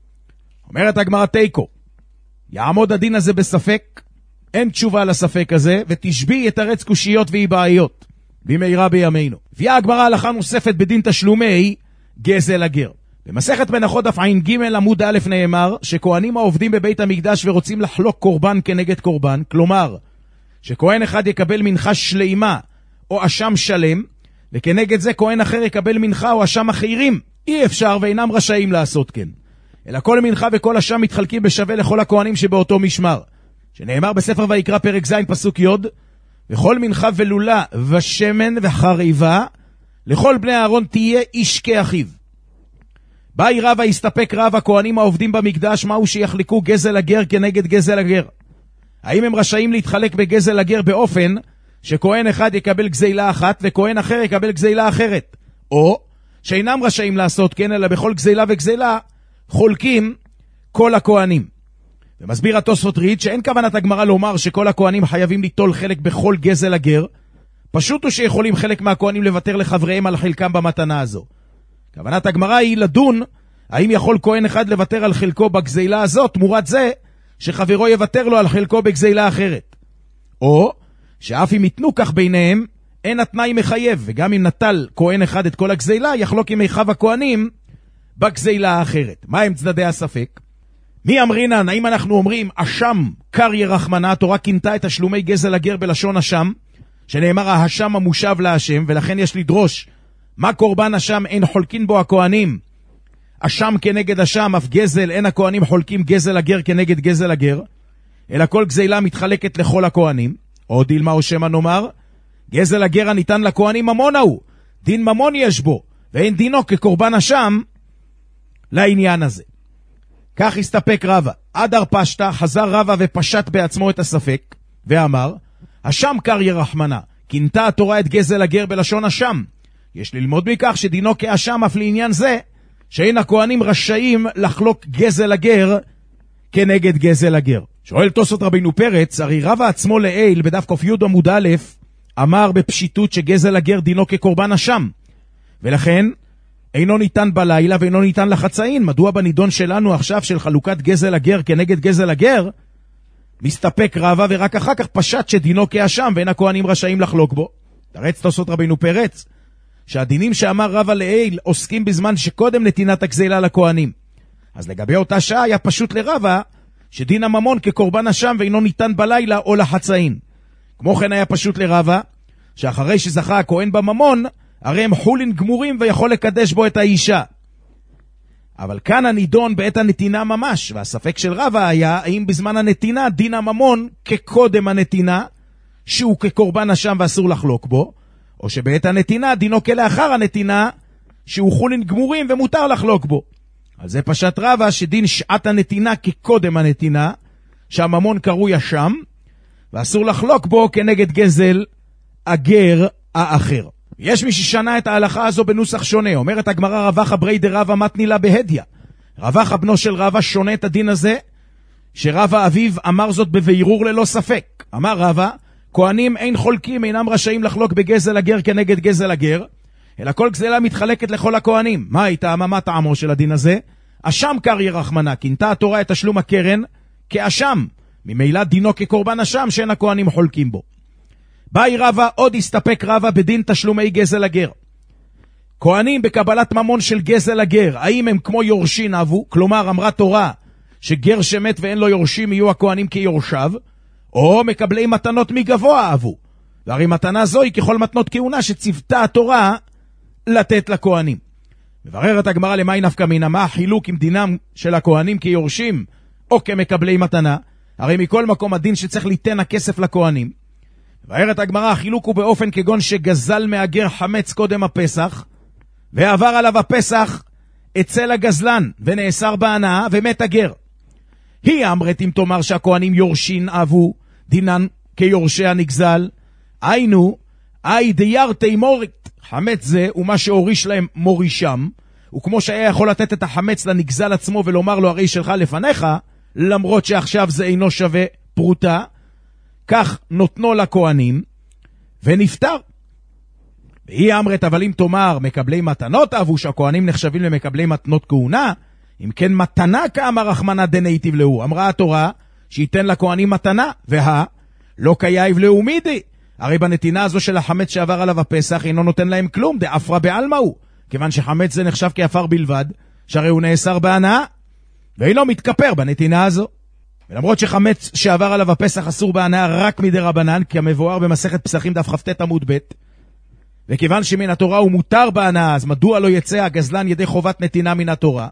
C: אומרת הגמרא תיקו, יעמוד הדין הזה בספק, אין תשובה לספק הזה, ותשבי יתרץ קושיות ואיבעיות, במהרה בימינו. הביאה הגמרא הלכה נוספת בדין תשלומי גזל הגר. במסכת מנחות דף ע"ג עמוד א' נאמר, שכהנים העובדים בבית המקדש ורוצים לחלוק קורבן כנגד קורבן, כלומר, שכהן אחד יקבל מנחה שלימה או אשם שלם, וכנגד זה כהן אחר יקבל מנחה או אשם אחרים, אי אפשר ואינם רשאים לעשות כן. אלא כל מנחה וכל אשם מתחלקים בשווה לכל הכהנים שבאותו משמר. שנאמר בספר ויקרא פרק ז' פסוק י', וכל מנחה ולולה ושמן וחריבה, לכל בני אהרון תהיה איש כאחיו. באי רבא הסתפק רב הכהנים העובדים במקדש, מהו שיחלקו גזל הגר כנגד גזל הגר. האם הם רשאים להתחלק בגזל הגר באופן שכהן אחד יקבל גזילה אחת וכהן אחר יקבל גזילה אחרת, או שאינם רשאים לעשות כן, אלא בכל גזילה וגזילה חולקים כל הכהנים. ומסביר התוספות ריד שאין כוונת הגמרא לומר שכל הכהנים חייבים ליטול חלק בכל גזל הגר, פשוט הוא שיכולים חלק מהכהנים לוותר לחבריהם על חלקם במתנה הזו. כוונת הגמרא היא לדון האם יכול כהן אחד לוותר על חלקו בגזילה הזאת תמורת זה שחברו יוותר לו על חלקו בגזילה אחרת, או שאף אם יתנו כך ביניהם אין התנאי מחייב, וגם אם נטל כהן אחד את כל הגזילה יחלוק עם אחיו הכהנים בגזילה האחרת. מה הם צדדי הספק? מי אמרינן, האם אנחנו אומרים אשם קריא רחמנה, התורה כינתה את תשלומי גזל הגר בלשון אשם, שנאמר האשם המושב להשם, ולכן יש לדרוש מה קורבן אשם אין חולקין בו הכהנים אשם כנגד אשם, אף גזל אין הכהנים חולקים גזל הגר כנגד גזל הגר, אלא כל גזילה מתחלקת לכל הכהנים. או דילמה או שמה נאמר, גזל הגר הניתן לכהנים ממון הוא, דין ממון יש בו, ואין דינו כקורבן אשם לעניין הזה. כך הסתפק רבא. עד פשטה, חזר רבא ופשט בעצמו את הספק, ואמר, אשם קריא רחמנה, כינתה התורה את גזל הגר בלשון אשם. יש ללמוד מכך שדינו כאשם אף לעניין זה, שאין הכהנים רשאים לחלוק גזל הגר כנגד גזל הגר. שואל תוספות רבינו פרץ, הרי רבא עצמו לעיל בדף ק"י עמוד א' אמר בפשיטות שגזל הגר דינו כקורבן אשם, ולכן אינו ניתן בלילה ואינו ניתן לחצאין. מדוע בנידון שלנו עכשיו של חלוקת גזל הגר כנגד גזל הגר מסתפק רבא ורק אחר כך פשט שדינו כאשם ואין הכהנים רשאים לחלוק בו? תרץ תוספות רבינו פרץ שהדינים שאמר רבא לעיל עוסקים בזמן שקודם נתינת הגזילה לכהנים, אז לגבי אותה שעה היה פשוט לרבא שדין הממון כקורבן אשם ואינו ניתן בלילה או לחצאין. כמו כן היה פשוט לרבא שאחרי שזכה הכהן בממון הרי הם חולין גמורים ויכול לקדש בו את האישה. אבל כאן הנידון בעת הנתינה ממש, והספק של רבא היה האם בזמן הנתינה דין הממון כקודם הנתינה שהוא כקורבן אשם ואסור לחלוק בו, או שבעת הנתינה דינו כלאחר הנתינה שהוא חולין גמורים ומותר לחלוק בו. על זה פשט רבא שדין שעת הנתינה כקודם הנתינה, שהממון קרוי אשם ואסור לחלוק בו כנגד גזל הגר האחר. יש מי ששנה את ההלכה הזו בנוסח שונה. אומרת הגמרא רבחה ברי דרבא מתני לה בהדיא. רבחה בנו של רבא שונה את הדין הזה, שרבא אביו אמר זאת בבירור ללא ספק. אמר רבא, כהנים אין חולקים, אינם רשאים לחלוק בגזל הגר כנגד גזל הגר, אלא כל גזלה מתחלקת לכל הכהנים. מה הייתה מה טעמו של הדין הזה? אשם קריא רחמנה, כינתה התורה את תשלום הקרן כאשם, ממילא דינו כקורבן אשם שאין הכהנים חולקים בו. באי רבא, עוד הסתפק רבא בדין תשלומי גזל הגר. כהנים בקבלת ממון של גזל הגר, האם הם כמו יורשין אבו? כלומר אמרה תורה שגר שמת ואין לו יורשים יהיו הכהנים כיורשיו, או מקבלי מתנות מגבוה אהבו. והרי מתנה זו היא ככל מתנות כהונה שצוותה התורה לתת לכהנים. מבררת הגמרא למאי נפקא מינה, מה החילוק עם דינם של הכהנים כיורשים או כמקבלי מתנה? הרי מכל מקום הדין שצריך ליתן הכסף לכהנים. מבררת הגמרא, החילוק הוא באופן כגון שגזל מהגר חמץ קודם הפסח, ועבר עליו הפסח אצל הגזלן, ונאסר בהנאה, ומת הגר. היא אמרת אם תאמר שהכהנים יורשין אבו, דינן כיורשי הנגזל, היינו, אי דיירתי מורית, חמץ זה ומה שהוריש להם מורישם, וכמו שהיה יכול לתת את החמץ לנגזל עצמו ולומר לו הרי שלך לפניך, למרות שעכשיו זה אינו שווה פרוטה, כך נותנו לכהנים, ונפטר. והיא אמרת, אבל אם תאמר מקבלי מתנות אהבו, שהכהנים נחשבים למקבלי מתנות כהונה, אם כן מתנה כאמר רחמנא דנייטיב להו, אמרה התורה שייתן לכהנים מתנה, לא קייב להו מידי, הרי בנתינה הזו של החמץ שעבר עליו הפסח אינו נותן להם כלום, דאפרה בעלמא הוא, כיוון שחמץ זה נחשב כאפר בלבד, שהרי הוא נאסר בהנאה, ואינו מתכפר בנתינה הזו. ולמרות שחמץ שעבר עליו הפסח אסור בהנאה רק מדי רבנן, כי המבואר במסכת פסחים דף כ"ט עמוד ב', וכיוון שמן התורה הוא מותר בהנאה, אז מדוע לא יצא הגזלן ידי חובת נתינה מן התורה?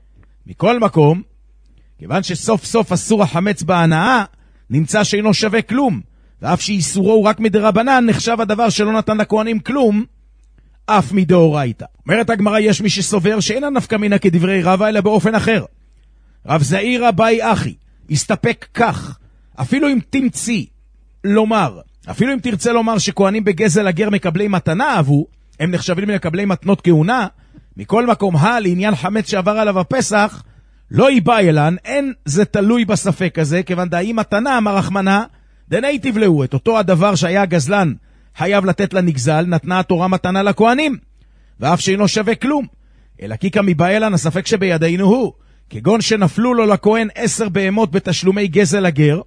C: מכל מקום, כיוון שסוף סוף אסור החמץ בהנאה, נמצא שאינו שווה כלום, ואף שאיסורו הוא רק מדי רבנן, נחשב הדבר שלא נתן לכהנים כלום, אף מדאורייתא. אומרת הגמרא, יש מי שסובר שאין נפקא מינה כדברי רבא, אלא באופן אחר. רב זעירא באי אחי, הסתפק כך, אפילו אם תמציא לומר, אפילו אם תרצה לומר שכהנים בגזל הגר מקבלי מתנה אהבו, הם נחשבים לקבלי מתנות כהונה, מכל מקום לעניין חמץ שעבר עליו הפסח, לא ייבא אלן, אין זה תלוי בספק הזה, כיוון דאי מתנה, אמר רחמנא, דנייטיב להו, את אותו הדבר שהיה הגזלן חייב לתת לנגזל, נתנה התורה מתנה לכהנים, ואף שאינו שווה כלום. אלא כי כמיבא אלן, הספק שבידינו הוא, כגון שנפלו לו לכהן 10 בהמות בתשלומי גזל הגר,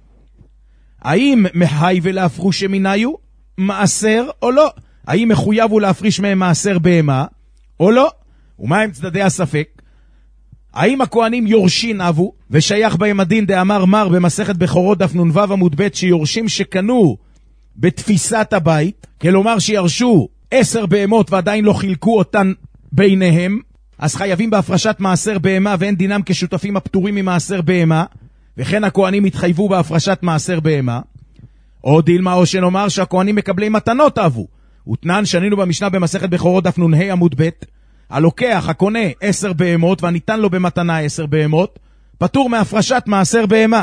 C: האם מחייב להפרוש מניו מעשר או לא? האם מחויב הוא להפריש מהם מעשר בהמה או לא? ומה הם צדדי הספק? האם הכהנים יורשין אבו ושייך בהם הדין דאמר מר במסכת בכורות דף נ"ו עמוד ב' שיורשים שקנו בתפיסת הבית, כלומר שירשו 10 בהמות ועדיין לא חילקו אותן ביניהם, אז חייבים בהפרשת מעשר בהמה ואין דינם כשותפים הפטורים ממעשר בהמה, וכן הכהנים התחייבו בהפרשת מעשר בהמה. או דילמה, או שנאמר שהכהנים מקבלי מתנות אהבו, ותנן שנינו במשנה במסכת בכורות דף נ"ה עמוד ב', הלוקח הקונה 10 בהמות והניתן לו במתנה 10 בהמות, פטור מהפרשת מעשר בהמה.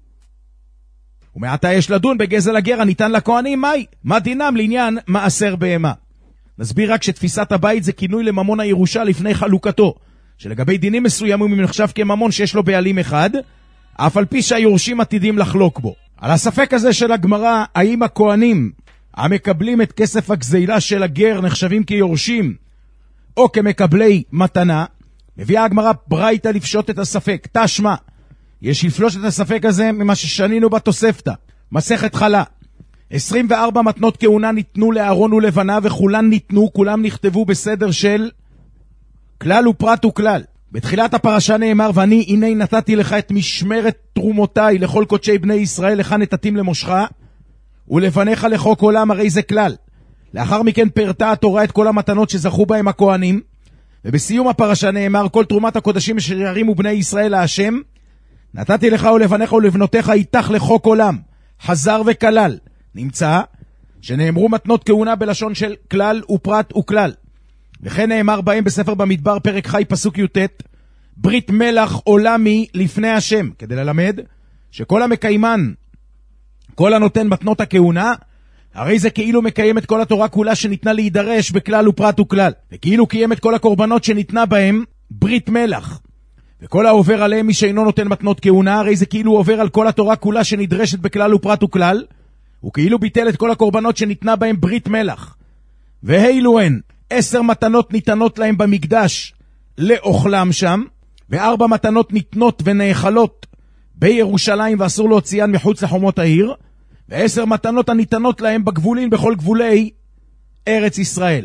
C: ומעתה יש לדון בגזל הגר הניתן לכהנים, מה דינם לעניין מעשר בהמה? נסביר רק שתפיסת הבית זה כינוי לממון הירושה לפני חלוקתו, שלגבי דינים מסוימים הוא נחשב כממון שיש לו בעלים אחד, אף על פי שהיורשים עתידים לחלוק בו. על הספק הזה של הגמרא, האם הכהנים המקבלים את כסף הגזילה של הגר נחשבים כיורשים או כמקבלי מתנה, מביאה הגמרא ברייתא לפשוט את הספק. תשמע, יש לפלוש את הספק הזה ממה ששנינו בתוספתא, מסכת חלה. 24 מתנות כהונה ניתנו לאהרון ולבניו, וכולן ניתנו, כולם נכתבו בסדר של כלל ופרט וכלל. בתחילת הפרשה נאמר, ואני הנה נתתי לך את משמרת תרומותיי לכל קודשי בני ישראל, לך נתתים למושך, ולבניך לחוק עולם, הרי זה כלל. לאחר מכן פרטה התורה את כל המתנות שזכו בהם הכהנים, ובסיום הפרשה נאמר, כל תרומת הקודשים אשר ירימו בני ישראל להשם, נתתי לך ולבניך ולבנותיך איתך לחוק עולם, חזר וכלל. נמצא שנאמרו מתנות כהונה בלשון של כלל ופרט וכלל. וכן נאמר בהם בספר במדבר פרק חי פסוק י"ט, ברית מלח עולמי לפני השם, כדי ללמד שכל המקיימן, כל הנותן מתנות הכהונה, הרי זה כאילו מקיים את כל התורה כולה שניתנה להידרש בכלל ופרט וכלל, וכאילו קיים את כל הקורבנות שניתנה בהם ברית מלח. וכל העובר עליהם מי שאינו נותן מתנות כהונה, הרי זה כאילו עובר על כל התורה כולה שנדרשת בכלל ופרט וכלל, וכאילו ביטל את כל הקורבנות שניתנה בהם ברית מלח. והאלו הן 10 מתנות ניתנות להם במקדש לאוכלם שם, ו4 מתנות ניתנות ונאכלות בירושלים ואסור להוציאן מחוץ לחומות העיר, ו10 מתנות הניתנות להם בגבולין בכל גבולי ארץ ישראל.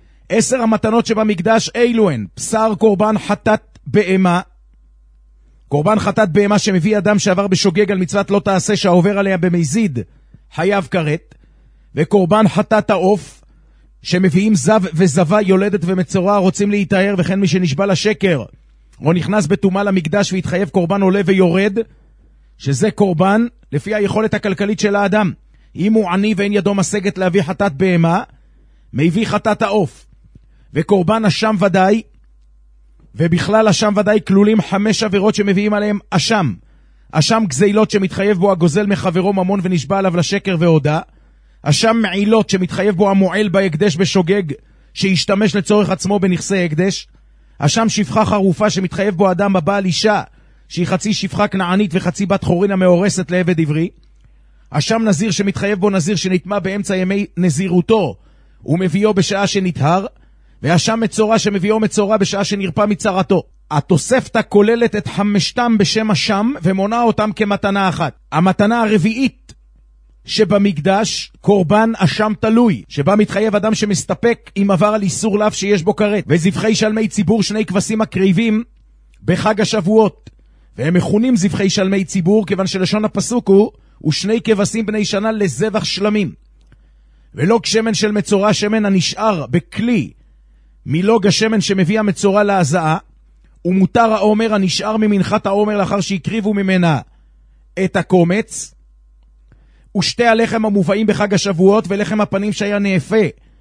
C: 10 המתנות שבמקדש אלו הן בשר קורבן חטאת בהמה, קורבן חטאת בהמה שמביא אדם שעבר בשוגג על מצוות לא תעשה שעובר עליה במזיד, חייב כרת. וקורבן חטאת העוף, שמביאים זב וזבה יולדת ומצורע רוצים להיטהר, וכן מי שנשבע לשקר או נכנס בטומאה למקדש והתחייב קורבן עולה ויורד, שזה קורבן לפי היכולת הכלכלית של האדם. אם הוא עני ואין ידו משגת להביא חטאת בהמה, מביא חטאת העוף. וקורבן אשם ודאי, ובכלל אשם ודאי כלולים 5 עבירות שמביאים עליהם אשם. אשם גזילות שמתחייב בו הגוזל מחברו ממון ונשבע עליו לשקר והודע. אשם מעילות שמתחייב בו המועל בהקדש בשוגג שישתמש לצורך עצמו בנכסי הקדש. אשם שפחה חרופה שמתחייב בו אדם הבעל אישה שהיא חצי שפחה כנענית וחצי בת חורין המאורסת לעבד עברי. אשם נזיר שמתחייב בו נזיר שנטמע באמצע ימי נזירותו ומביאו בשעה שנטהר. ואשם מצורע שמביאו מצורע בשעה שנרפא מצרתו. התוספתא כוללת את 5 בשם אשם ומונה אותם כמתנה אחת. המתנה הרביעית שבמקדש, קורבן אשם תלוי, שבה מתחייב אדם שמסתפק אם עבר על איסור לאו שיש בו כרת. וזבחי שלמי ציבור 2 כבשים מקריבים בחג השבועות, והם מכונים זבחי שלמי ציבור כיוון שלשון הפסוק הוא 2 כבשים בני שנה לזבח שלמים. ולוג שמן של מצורע, שמן הנשאר בכלי מלוג השמן שמביא המצורע להזעה, ומותר העומר הנשאר ממנחת העומר לאחר שהקריבו ממנה את הקומץ, ושתי הלחם המובאים בחג השבועות, ולחם הפנים שהיה נאפה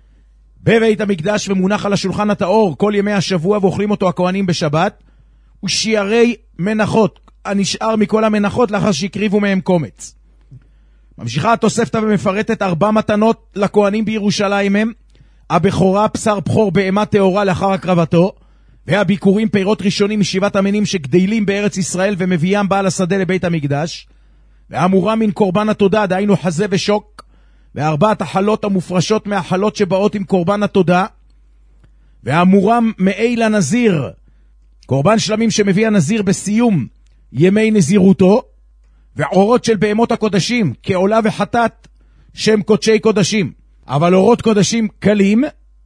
C: בבית המקדש ומונח על השולחן הטהור כל ימי השבוע ואוכלים אותו הכהנים בשבת, ושיערי מנחות הנשאר מכל המנחות לאחר שהקריבו מהם קומץ. ממשיכה התוספתא ומפרטת 4 מתנות לכהנים בירושלים הם: הבכורה בשר בכור בהמה טהורה לאחר הקרבתו, והביקורים פירות ראשונים משבעת המינים שגדלים בארץ ישראל ומביאם בעל השדה לבית המקדש, והאמורה מן קורבן התודה, דהיינו חזה ושוק, ו4 החלות המופרשות מהחלות שבאות עם קורבן התודה, והאמורם מאיל הנזיר, קורבן שלמים שמביא הנזיר בסיום ימי נזירותו, ועורות של בהמות הקודשים כעולה וחטאת שהם קודשי קודשים, אבל אורות קודשים קלים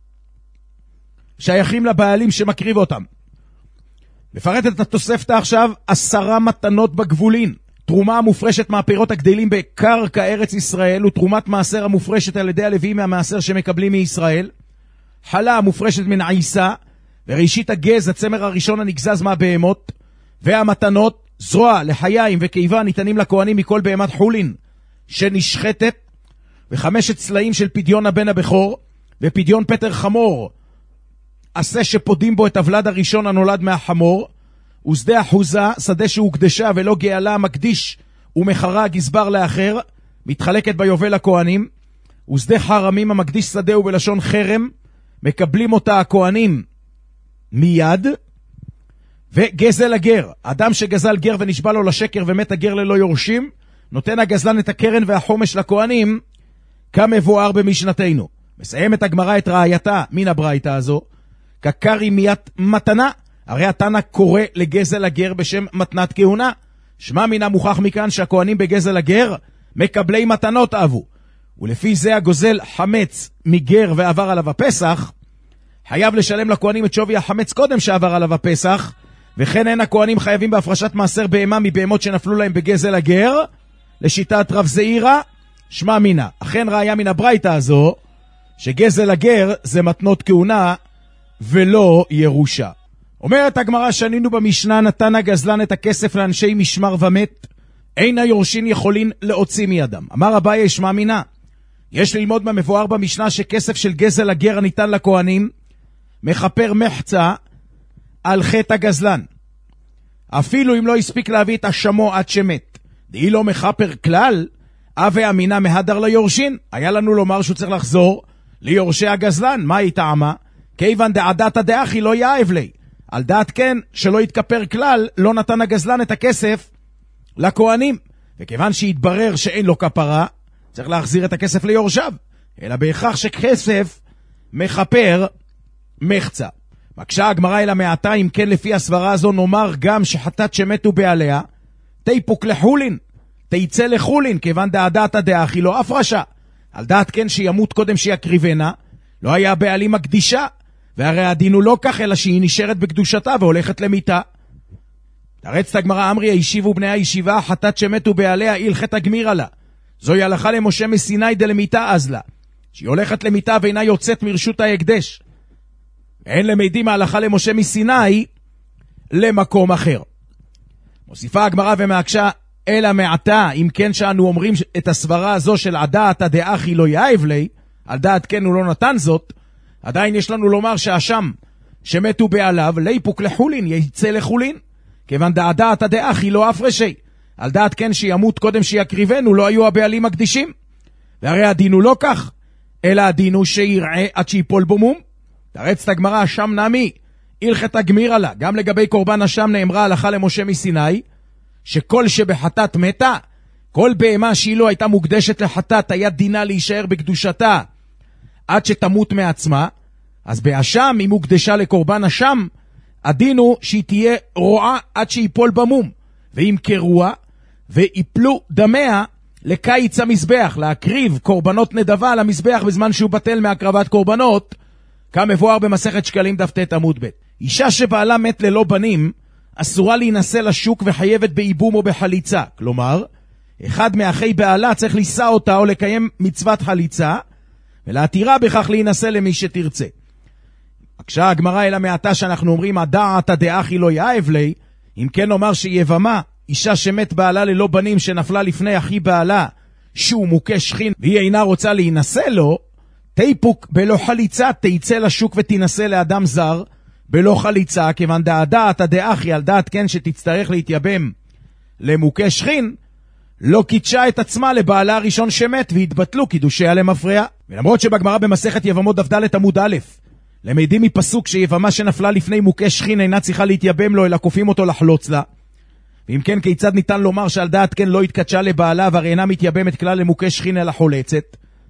C: שייכים לבעלים שמקריב אותם. מפרטת את התוספתא עכשיו 10 מתנות בגבולין: תרומה המופרשת מהפירות הגדלים בקרקע ארץ ישראל, ותרומת מעשר המופרשת על ידי הלוויים מהמעשר שמקבלים מישראל, חלה המופרשת מן עיסה, וראשית הגז הצמר הראשון הנגזז מהבהמות, והמתנות זרוע לחיים וקיבה ניתנים לכהנים מכל בהמת חולין שנשחטת, ו5 צלעים של פדיון הבן הבכור, ופדיון פטר חמור עשה שפודים בו את הוולד הראשון הנולד מהחמור, ושדה אחוזה, שדה שהוקדשה ולא גאלה מקדיש ומחרה גזבר לאחר, מתחלקת ביובל הכהנים, ושדה חרמים המקדיש שדה ובלשון חרם, מקבלים אותה הכהנים מיד. וגזל הגר, אדם שגזל גר ונשבע לו לשקר ומת הגר ללא יורשים, נותן הגזלן את הקרן והחומש לכהנים כמבואר במשנתנו. מסיים את הגמרא את ראייתה מן הברייתא הזו, כקרי מיית מתנה, הרי התנא קורא לגזל הגר בשם מתנת כהונה. שמע מן המוכח מכאן שהכהנים בגזל הגר מקבלי מתנות אבו, ולפי זה הגוזל חמץ מגר ועבר עליו הפסח, חייב לשלם לכהנים את שווי החמץ קודם שעבר עליו הפסח, וכן אין הכהנים חייבים בהפרשת מעשר בהמה מבהמות שנפלו להם בגזל הגר, לשיטת רב זעירא. שמע מינה, אכן ראיה מן הברייתא הזו שגזל הגר זה מתנות כהונה ולא ירושה. אומרת הגמרא, שנינו במשנה, נתן הגזלן את הכסף לאנשי משמר ומת, אין היורשים יכולים להוציא מידם. אמר אביי, שמע מינה, יש ללמוד מהמבואר במשנה שכסף של גזל הגר הניתן לכהנים מחפר מחצה על חטא הגזלן, אפילו אם לא הספיק להביא את השמו עד שמת. דהי לא מחפר כלל, אבי אמינה מהדר ליורשין, היה לנו לומר שהוא צריך לחזור ליורשי הגזלן. מה היא טעמה? כיוון דעדת הדאחי לא יאהב לי, על דעת כן שלא יתכפר כלל, לא נתן הגזלן את הכסף לכהנים, וכיוון שהתברר שאין לו כפרה, צריך להחזיר את הכסף ליורשיו, אלא בהכרח שכסף מחפר מחצה. מקשה הגמרא אלא מעתה, אם כן לפי הסברה הזו נאמר גם שחטאת שמתו בעליה תיפוק לחולין, תיצא לחולין, כיוון דעדת הדאחי לא הפרשה, על דעת כן שימות קודם שיקריבנה, לא היה בעלים מקדישה, והרי הדין הוא לא כך, אלא שהיא נשארת בקדושתה והולכת למיתה. תרץ הגמרא, אמרי הישיבו בני הישיבה, חטאת שמתו בעליה הלכת הגמירה לה. זוהי הלכה למשה מסיני דלמיתה אז לה, שהיא הולכת למיתה ואינה יוצאת מרשות ההקדש. ואין למדים ההלכה למשה מסיני למקום אחר. מוסיפה הגמרא ומהקשה, אלא מעתה, אם כן שאנו אומרים את הסברה הזו של הדעת הדאחי לא יאהב לי, על דעת כן הוא לא נתן זאת, עדיין יש לנו לומר שהאשם שמתו בעליו, ליפוק לחולין, יצא לחולין, כיוון דעת הדאחי לא הפרשי, על דעת כן שימות קודם שיקריבנו, לא היו הבעלים מקדישים. והרי הדין הוא לא כך, אלא הדין הוא שיראה עד שיפול בו מום. תרץ את הגמרא, אשם נמי, הלכת הגמירה לה. גם לגבי קורבן אשם נאמרה הלכה למשה מסיני, שכל שבחטאת מתה, כל בהמה שהיא לא הייתה מוקדשת לחטאת, היה דינה להישאר בקדושתה, עד שתמות מעצמה. אז באשם, אם הוקדשה לקורבן אשם, הדין הוא שהיא תהיה רועה עד שיפול במום. ואם כרוע, ויפלו דמיה לקיץ המזבח, להקריב קורבנות נדבה על המזבח בזמן שהוא בטל מהקרבת קורבנות, כמבואר במסכת שקלים דף ט עמוד ב'. אישה שבעלה מת ללא בנים, אסורה להינשא לשוק וחייבת באיבום או בחליצה. כלומר, אחד מאחי בעלה צריך לישא אותה או לקיים מצוות חליצה, ולהתירה בכך להינשא למי שתרצה. הקשה הגמרא אלא מעתה שאנחנו אומרים, הדעת הדאחי לא יאהב לי, אם כן נאמר שיבמה, אישה שמת בעלה ללא בנים שנפלה לפני אחי בעלה, שהוא מוכה שכין והיא אינה רוצה להינשא לו, תיפוק בלא חליצה תיצא לשוק ותינשא לאדם זר, בלא חליצה, כיוון דעת הדאחי על דעת כן שתצטרך להתייבם למוכה שכין, לא קידשה את עצמה לבעלה הראשון שמת והתבטלו קידושיה למפרע. ולמרות שבגמרא במסכת יבמות דף ד' עמוד א', למדים מפסוק שיבמה שנפלה לפני מוכה שכין אינה צריכה להתייבם לו אלא כופים אותו לחלוץ לה. ואם כן, כיצד ניתן לומר שעל דעת כן לא התקדשה לבעלה והרי אינה מתייבמת כלל למוכה שכין אלא חולצת,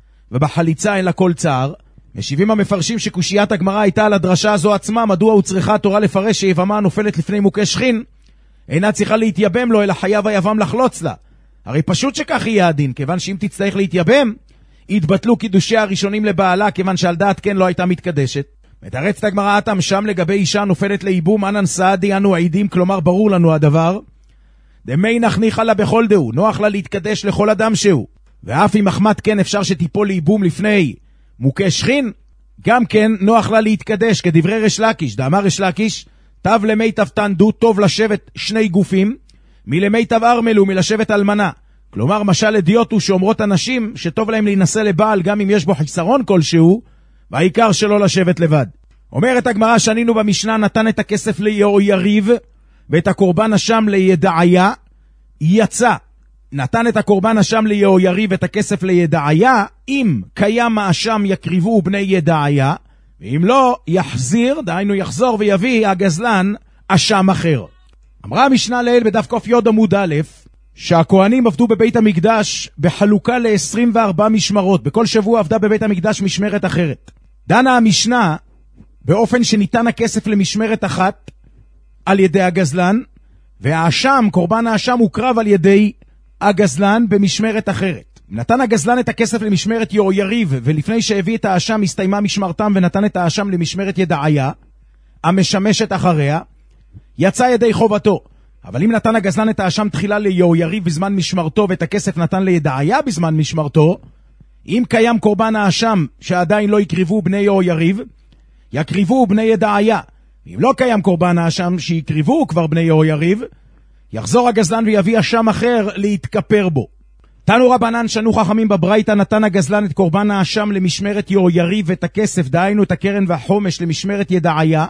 C: ובחליצה אין לה כל צער? משיבים המפרשים שקושיית הגמרא הייתה על הדרשה הזו עצמה, מדוע הוא צריכה התורה לפרש שיבמה נופלת לפני מוכה שכין אינה צריכה להתייבם לו אלא חייב היבם לחלוץ לה. הרי פשוט שכך יהיה הדין, כיוון שאם תצטרך להתייבם יתבטלו קידושיה הראשונים לבעלה, כיוון שעל דעת כן לא הייתה מתקדשת. מתרץ את הגמרא אתם שם לגבי אישה נופלת לאיבום, אנן סעדי אנו עידים, כלומר ברור לנו הדבר, דמי נחניחה לה בכל דהו, נוח לה להתקדש לכל אדם שהוא, ואף אם מחמת כן אפשר שתיפול לאיבום לפני מוכה שכין, גם כן נוח לה להתקדש, כדברי רש לקיש. דאמר רש לקיש, תב למיטב תנדו, טוב לשבת שני גופים, מלמיטב ארמלו, מלשבת אלמנה. כלומר, משל אדיוט הוא שאומרות אנשים שטוב להם להינשא לבעל גם אם יש בו חיסרון כלשהו, והעיקר שלא לשבת לבד. אומרת הגמרא, שנינו במשנה, נתן את הכסף ליהויריב ואת הקורבן אשם לידעיה, יצא. נתן את הקורבן אשם ליהויריב ואת הכסף לידעיה, אם קיים האשם יקריבו בני ידעיה, ואם לא, יחזיר, דהיינו יחזור ויביא הגזלן אשם אחר. אמרה המשנה לעיל בדף קוף יוד עמוד א', שהכהנים עבדו בבית המקדש בחלוקה ל-24 משמרות. בכל שבוע עבדה בבית המקדש משמרת אחרת. דנה המשנה באופן שניתן הכסף למשמרת אחת על ידי הגזלן, והאשם, קורבן האשם, הוקרב על ידי הגזלן במשמרת אחרת. נתן הגזלן את הכסף למשמרת יהויריב, ולפני שהביא את האשם הסתיימה משמרתם ונתן את האשם למשמרת ידעיה, המשמשת אחריה, יצא ידי חובתו. אבל אם נתן הגזלן את האשם תחילה ליהויריב בזמן משמרתו ואת הכסף נתן לידעיה בזמן משמרתו, אם קיים קורבן האשם שעדיין לא יקריבו בני יהויריב, יקריבו בני ידעיה. ואם לא קיים קורבן האשם שיקריבו כבר בני יהויריב, יחזור הגזלן ויביא אשם אחר להתכפר בו. תנו רבנן שנו חכמים בברייתא, נתן הגזלן את קורבן האשם למשמרת יהויריב ואת הכסף, דהיינו את הקרן והחומש, למשמרת ידעיה,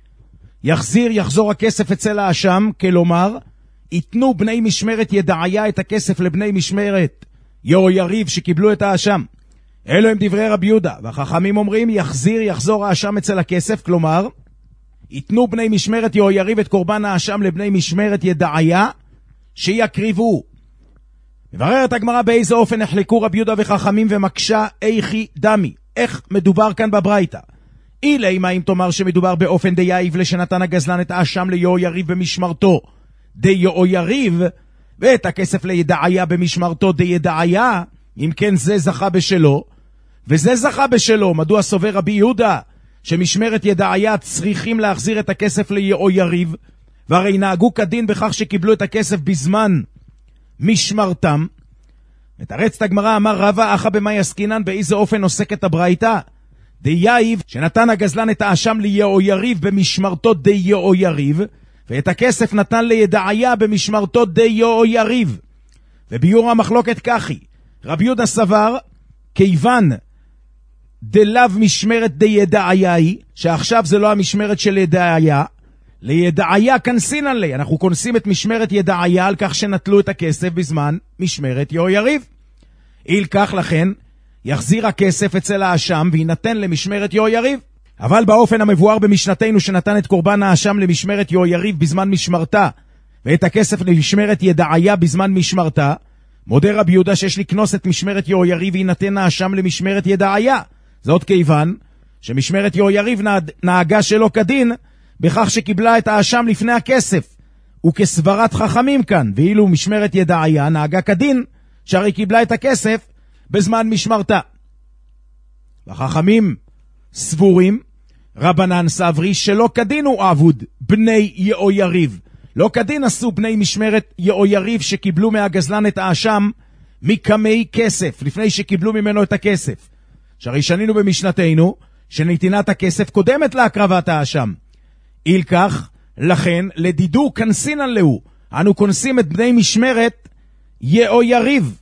C: יחזור הכסף אצל האשם, כלומר, יתנו בני משמרת ידעיה את הכסף לבני משמרת יהויריב שקיבלו את האשם. אלו הם דברי רבי יהודה, והחכמים אומרים יחזור האשם אצל הכסף, כלומר, יתנו בני משמרת יהויריב את קורבן האשם לבני משמרת ידעיה שיקריבו. מבררת הגמרא באיזה אופן החלקו רבי יהודה וחכמים ומקשה איכי דמי, איך מדובר כאן בברייתא. אילי מה אם תאמר שמדובר באופן דייב לשנתן הגזלן את האשם ליהויריב במשמרתו דיהויריב ואת הכסף לידעיה במשמרתו דידעיה, אם כן זה זכה בשלו וזה זכה בשלו. מדוע סובר רבי יהודה שמשמרת ידעיה צריכים להחזיר את הכסף ליהויריב והרי נהגו כדין בכך שקיבלו את הכסף בזמן משמרתם. מתרצת הגמרא, אמר רבא, אחא במאי עסקינן, באיזה אופן עוסקת הברייתא? דייב, שנתן הגזלן את האשם ליהויריב במשמרתו דיהויריב, ואת הכסף נתן לידעיה במשמרתו דיהויריב. וביור המחלוקת ככי, רבי יהודה סבר, כיוון דלאו משמרת דידעיה היא, שעכשיו זה לא המשמרת של ידעיה, לידעיה כנסינן לי, אנחנו כונסים את משמרת ידעיה על כך שנטלו את הכסף בזמן משמרת יהויריב. איל כך לכן, יחזיר הכסף אצל האשם וינתן למשמרת יהויריב. אבל באופן המבואר במשנתנו שנתן את קורבן האשם למשמרת יהויריב בזמן משמרתה, ואת הכסף למשמרת ידעיה בזמן משמרתה, מודה רבי יהודה שיש לקנוס את משמרת יהויריב וינתן האשם למשמרת ידעיה. זאת כיוון שמשמרת יהויריב נהגה שלא כדין, בכך שקיבלה את האשם לפני הכסף, וכסברת חכמים כאן, ואילו משמרת ידעיה נהגה כדין, שהרי קיבלה את הכסף בזמן משמרתה. והחכמים סבורים, רבנן סברי, שלא כדין הוא עבוד בני יהויריב. לא כדין עשו בני משמרת יהויריב שקיבלו מהגזלן את האשם מקמי כסף, לפני שקיבלו ממנו את הכסף. שהרי שנינו במשנתנו, שנתינת הכסף קודמת להקרבת האשם. איל כך, לכן, לדידו כנסינן לו, אנו כונסים את בני משמרת יהויריב.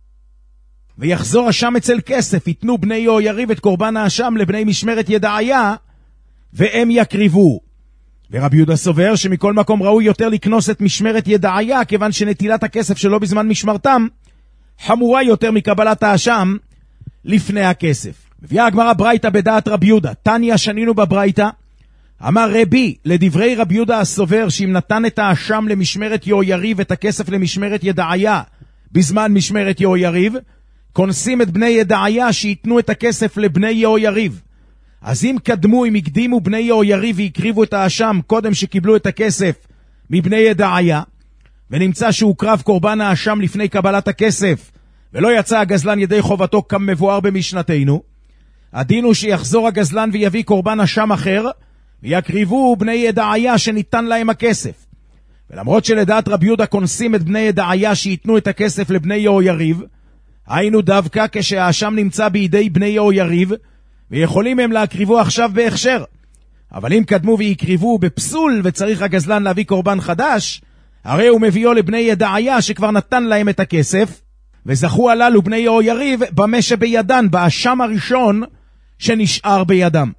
C: ויחזור אשם אצל כסף, יתנו בני יהויריב את קורבן האשם לבני משמרת ידעיה, והם יקריבו. ורבי יהודה סובר שמכל מקום ראוי יותר לקנוס את משמרת ידעיה, כיוון שנטילת הכסף שלו בזמן משמרתם, חמורה יותר מקבלת האשם לפני הכסף. מביאה הגמרא ברייתא בדעת רבי יהודה, תניא שנינו בברייתא, אמר רבי, לדברי רבי יהודה הסובר, שאם נתן את האשם למשמרת יהויריב, את הכסף למשמרת ידעיה, בזמן משמרת יהויריב, כונסים את בני ידעיה שיתנו את הכסף לבני יהויריב. אז אם הקדימו בני יהויריב והקריבו את האשם קודם שקיבלו את הכסף מבני ידעיה, ונמצא שהוקרב קורבן האשם לפני קבלת הכסף, ולא יצא הגזלן ידי חובתו כמבואר במשנתנו, הדין הוא שיחזור הגזלן ויביא קורבן אשם אחר, ויקריבו בני ידעיה שניתן להם הכסף. ולמרות שלדעת רבי יהודה כונסים את בני ידעיה שיתנו את הכסף לבני יהויריב, היינו דווקא כשהאשם נמצא בידי בני יהויריב, ויכולים הם להקריבו עכשיו בהכשר. אבל אם קדמו ויקריבו בפסול וצריך הגזלן להביא קורבן חדש, הרי הוא מביאו לבני ידעיה שכבר נתן להם את הכסף, וזכו הללו בני יהויריב במה שבידן, באשם הראשון שנשאר בידם.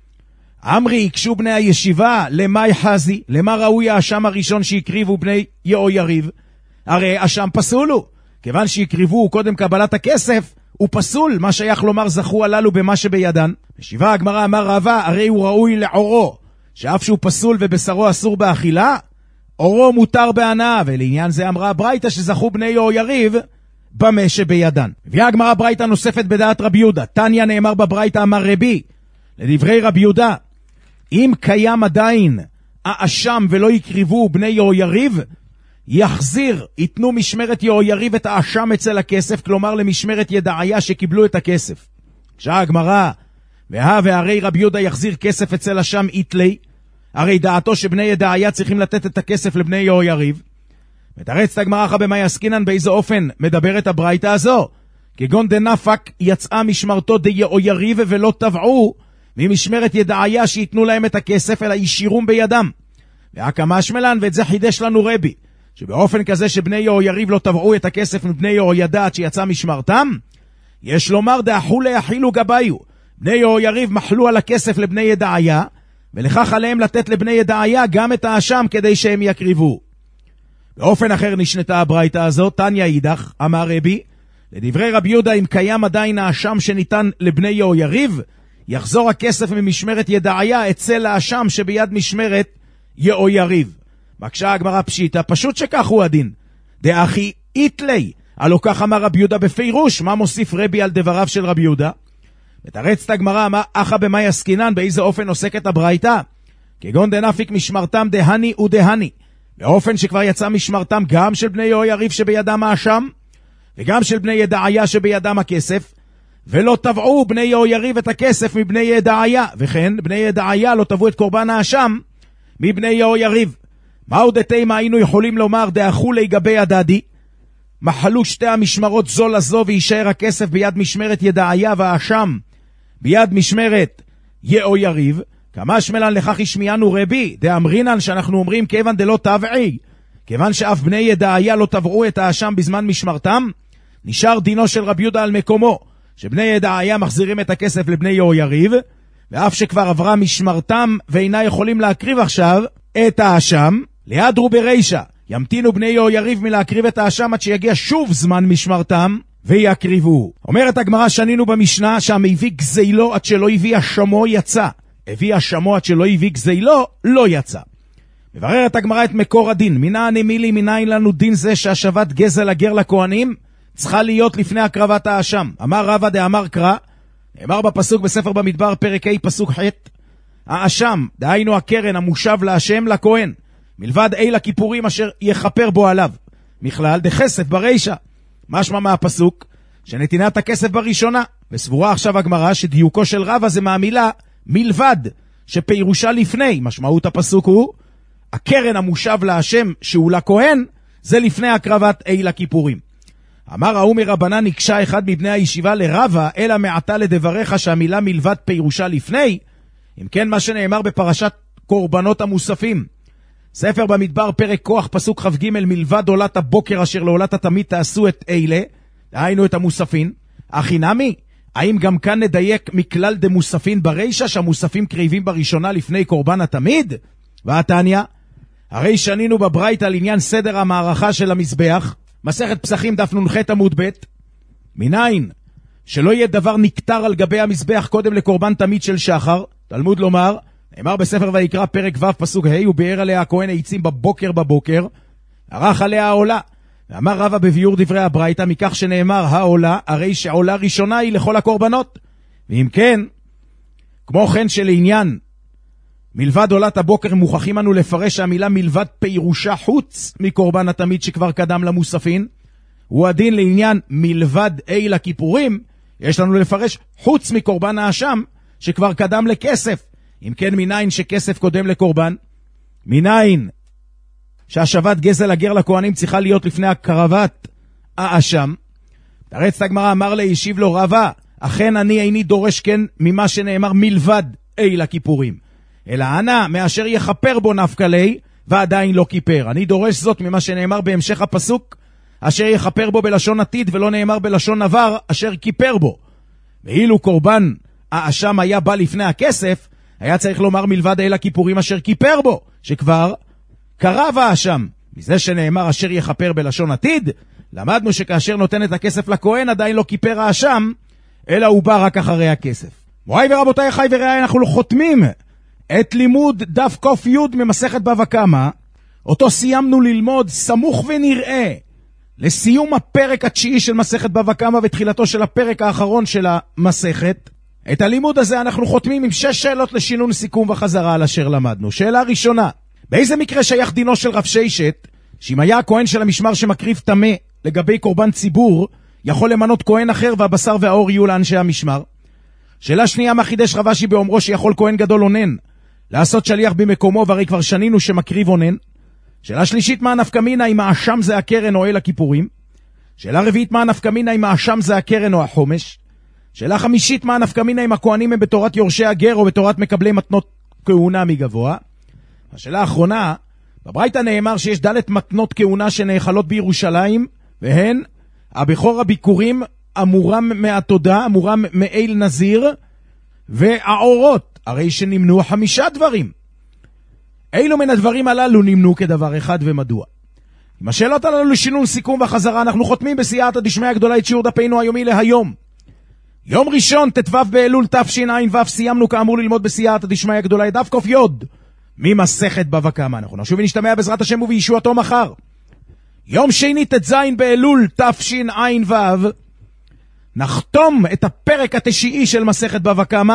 C: אמרי, הקשו בני הישיבה, למאי חזי, למה ראוי האשם הראשון שהקריבו בני יהויריב? הרי אשם פסולו, כיוון שהקריבו קודם קבלת הכסף, הוא פסול, מה שייך לומר זכו הללו במה שבידן. משיבה הגמרא, אמר רבא, הרי הוא ראוי לעורו, שאף שהוא פסול ובשרו אסור באכילה, עורו מותר בהנאה, ולעניין זה אמרה הברייתא שזכו בני יהויריב במה שבידן. הביאה הגמרא ברייתא נוספת בדעת רבי יהודה, תניא נאמר בברייתא אמר רבי, לדברי רבי יהודה, אם קיים עדיין האשם ולא יקריבו בני יהויריב, יחזיר, יתנו משמרת יהויריב את האשם אצל הכסף, כלומר למשמרת ידעיה שקיבלו את הכסף. כשהגמרא, והרי רבי יהודה יחזיר כסף אצל אשם איתלי, הרי דעתו שבני ידעיה צריכים לתת את הכסף לבני יהויריב. מתרצת הגמרא אחא במאי עסקינן, באיזה אופן מדברת הברייתא הזו? כגון דנפק יצאה משמרתו דיהויריב ולא טבעו ממשמרת ידעיה שיתנו להם את הכסף, אלא ישירום בידם. והקמשמלן, ואת זה חידש לנו רבי, שבאופן כזה שבני יהויריב לא טבעו את הכסף מבני יהוידע עד שיצא משמרתם, יש לומר דאחו להחילו גביו, בני יהויריב מחלו על הכסף לבני ידעיה, ולכך עליהם לתת לבני ידעיה גם את האשם כדי שהם יקריבו. באופן אחר נשנתה הברייתא הזאת, תניא אידך, אמר רבי, לדברי רבי יהודה, אם קיים עדיין האשם שניתן לבני יהויריב, יחזור הכסף ממשמרת ידעיה אצל האשם שביד משמרת יהויריב. בקשה הגמרא פשיטה, פשוט שכך הוא הדין. דאחי איתלי, הלא כך אמר רבי יהודה בפירוש, מה מוסיף רבי על דבריו של רבי יהודה? מתרצת הגמרא, מה אחא במאי עסקינן, באיזה אופן עוסקת הברייתא? כגון דנפיק משמרתם דהני ודהני, באופן שכבר יצא משמרתם גם של בני יהויריב שבידם האשם, וגם של בני ידעיה שבידם הכסף, ולא טבעו בני יהויריב את הכסף מבני ידעיה, וכן בני ידעיה לא טבעו את קורבן האשם מבני יהויריב. מהו דתימה היינו יכולים לומר דאכו לגבי הדדי? מחלו שתי המשמרות זו לזו וישאר הכסף ביד משמרת ידעיה והאשם ביד משמרת יריב. כמה שמלן לכך ישמיענו רבי דאמרינן שאנחנו אומרים כיוון דלא תבעי, כיוון שאף בני ידעיה לא תבעו את האשם בזמן משמרתם, נשאר דינו של רבי יהודה על מקומו, שבני ידעיה מחזירים את הכסף לבני יריב, ואף שכבר עברה משמרתם ואינה יכולים להקריב עכשיו את האשם, לידרו ברישה, ימתינו בני יריב מלהקריב את האשם עד שיגיע שוב זמן משמרתם ויקריבו. אומרת הגמרא, שנינו במשנה שהמביא גזילו עד שלא הביא אשמו יצא, הביא אשמו עד שלא הביא גזילו לא יצא. מבררת הגמרא את מקור הדין, מנין אמילי, מנין לנו דין זה שהשבת גזל הגר לכהנים צריכה להיות לפני הקרבת האשם? אמר רבא דאמר קרא, נאמר בפסוק בספר במדבר פרק ה' פסוק ח', האשם דהיינו הקרן המושב להשם לכהן מלבד אל הכיפורים אשר יכפר בו עליו מכלל דכסף ברישה. משמע מהפסוק שנתינת הכסף בראשונה, וסבורה עכשיו הגמרא שדיוקו של רבא זה מהמילה מלבד שפירושה לפני. משמעות הפסוק הוא הקרן המושב להשם שהוא לכהן זה לפני הקרבת אל הכיפורים. אמר האומר רבנן, נקשה אחד מבני הישיבה לרבא, אלא מעתה לדבריך שהמילה מלבד פירושה לפני. אם כן, מה שנאמר בפרשת קורבנות המוספים, ספר במדבר פרק כוח פסוק כ"ג, מלבד עולת הבוקר אשר לעולת התמיד תעשו את אלה, דהיינו את המוספין. אחי נמי, האם גם כאן נדייק מכלל דמוספין ברישה שהמוספים קריבים בראשונה לפני קורבן התמיד? והתניא, הרי שנינו בברייתא על עניין סדר המערכה של המזבח, מסכת פסחים דף נ"ח עמוד ב', מניין שלא יהיה דבר נקטר על גבי המזבח קודם לקורבן תמיד של שחר. תלמוד לומר, נאמר בספר ויקרא פרק ו' פסוק ה', וביער עליה הכהן העצים בבוקר, ערך עליה העולה. ואמר רבא בביאור דברי הברייתא, מכך שנאמר העולה, הרי שעולה ראשונה היא לכל הקורבנות. ואם כן, כמו כן שלעניין מלבד עולת הבוקר מוכרחים אנו לפרש שהמילה מלבד פירושה חוץ מקורבן התמיד שכבר קדם למוספין, הוא הדין לעניין מלבד אל הכיפורים, יש לנו לפרש חוץ מקורבן האשם שכבר קדם לכסף. אם כן, מניין שכסף קודם לקורבן? מניין שהשבת גזל הגר לכהנים צריכה להיות לפני הקרבת האשם? תרץ הגמרא, אמר לי, השיב לו רבא, אכן אני איני דורש כן ממה שנאמר מלבד אל הכיפורים, אלא אנא מאשר יכפר בו נפקא לי ועדיין לא כיפר. אני דורש זאת ממה שנאמר בהמשך הפסוק, אשר יכפר בו בלשון עתיד, ולא נאמר בלשון עבר אשר כיפר בו. ואילו קורבן האשם היה בא לפני הכסף, היה צריך לומר מלבד אל הכיפורים אשר כיפר בו, שכבר קרב האשם. מזה שנאמר אשר יכפר בלשון עתיד, למדנו שכאשר נותן את הכסף לכהן עדיין לא כיפר האשם, אלא הוא בא רק אחרי הכסף. מוריי ורבותיי, אחי ורעיי, אנחנו חותמים את לימוד דף קוף י' ממסכת בבא קמא, אותו סיימנו ללמוד סמוך ונראה לסיום הפרק התשיעי של מסכת בבא קמא ותחילתו של הפרק האחרון של המסכת. את הלימוד הזה אנחנו חותמים עם 6 שאלות לשינון סיכום וחזרה על אשר למדנו. שאלה ראשונה, באיזה מקרה שייך דינו של רב ששת, שאם היה הכהן של המשמר שמקריב טמא לגבי קורבן ציבור, יכול למנות כהן אחר והבשר והאור יהיו לאנשי המשמר? שאלה שנייה, מה חידש רב אשי באומרו שיכול כהן גדול אונן לעשות שליח במקומו, והרי כבר שנינו שמקריב אונן? שאלה שלישית, מה הנפקא מינה אם האשם זה הקרן או אל הכיפורים? שאלה רביעית, מה הנפקא מינה אם האשם זה הקרן או החומש? שאלה חמישית, מה הנפקא מינה אם הכהנים הם בתורת יורשי הגר או בתורת מקבלי מתנות כהונה מגבוה? השאלה האחרונה, בברייתא נאמר שיש ד' מתנות כהונה שנאכלות בירושלים, והן הבכור הביקורים, אמורם מהתודה, אמורם מאל נזיר, והאורות, הרי שנמנו 5 דברים. אילו מן הדברים הללו נמנו כדבר אחד ומדוע? עם השאלות הללו לשינון סיכום וחזרה, אנחנו חותמים בסייעתא דשמיא הגדולה את שיעור דפנו היומי להיום. יום ראשון, ט"ו באלול תשע"ו, סיימנו כאמור ללמוד בסייעתא דשמיא הגדולה את דף קוף י' ממסכת בבא קמא. אנחנו נשוב ונשתמע בעזרת השם ובישועתו מחר. יום שני ט"ז באלול תשע"ו, נחתום את הפרק התשיעי של מסכת בבא קמא,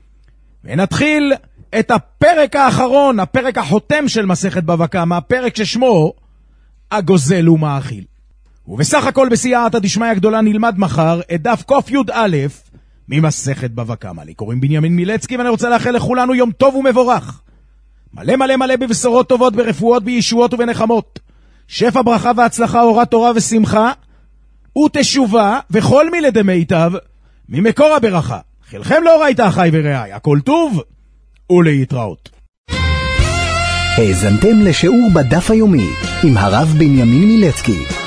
C: ונתחיל את הפרק האחרון, הפרק החותם של מסכת בבא קמא, הפרק ששמו הגוזל ומאכיל. ובסך הכל בסייעתא דשמיא הגדולה נלמד מחר את דף קוף י"א ממסכת בבא קמא. לי קוראים בנימין מילצקי, ואני רוצה לאחל לכולנו יום טוב ומבורך. מלא מלא מלא בבשורות טובות, ברפואות, בישועות ובנחמות. שפע ברכה והצלחה, אורת תורה ושמחה, ותשובה, וכל מילי דמיטב, ממקור הברכה. חלכם לא ראית אחי ורעי, הכל טוב, ולהתראות.
B: האזנתם לשיעור בדף היומי, עם הרב בנימין מילצקי.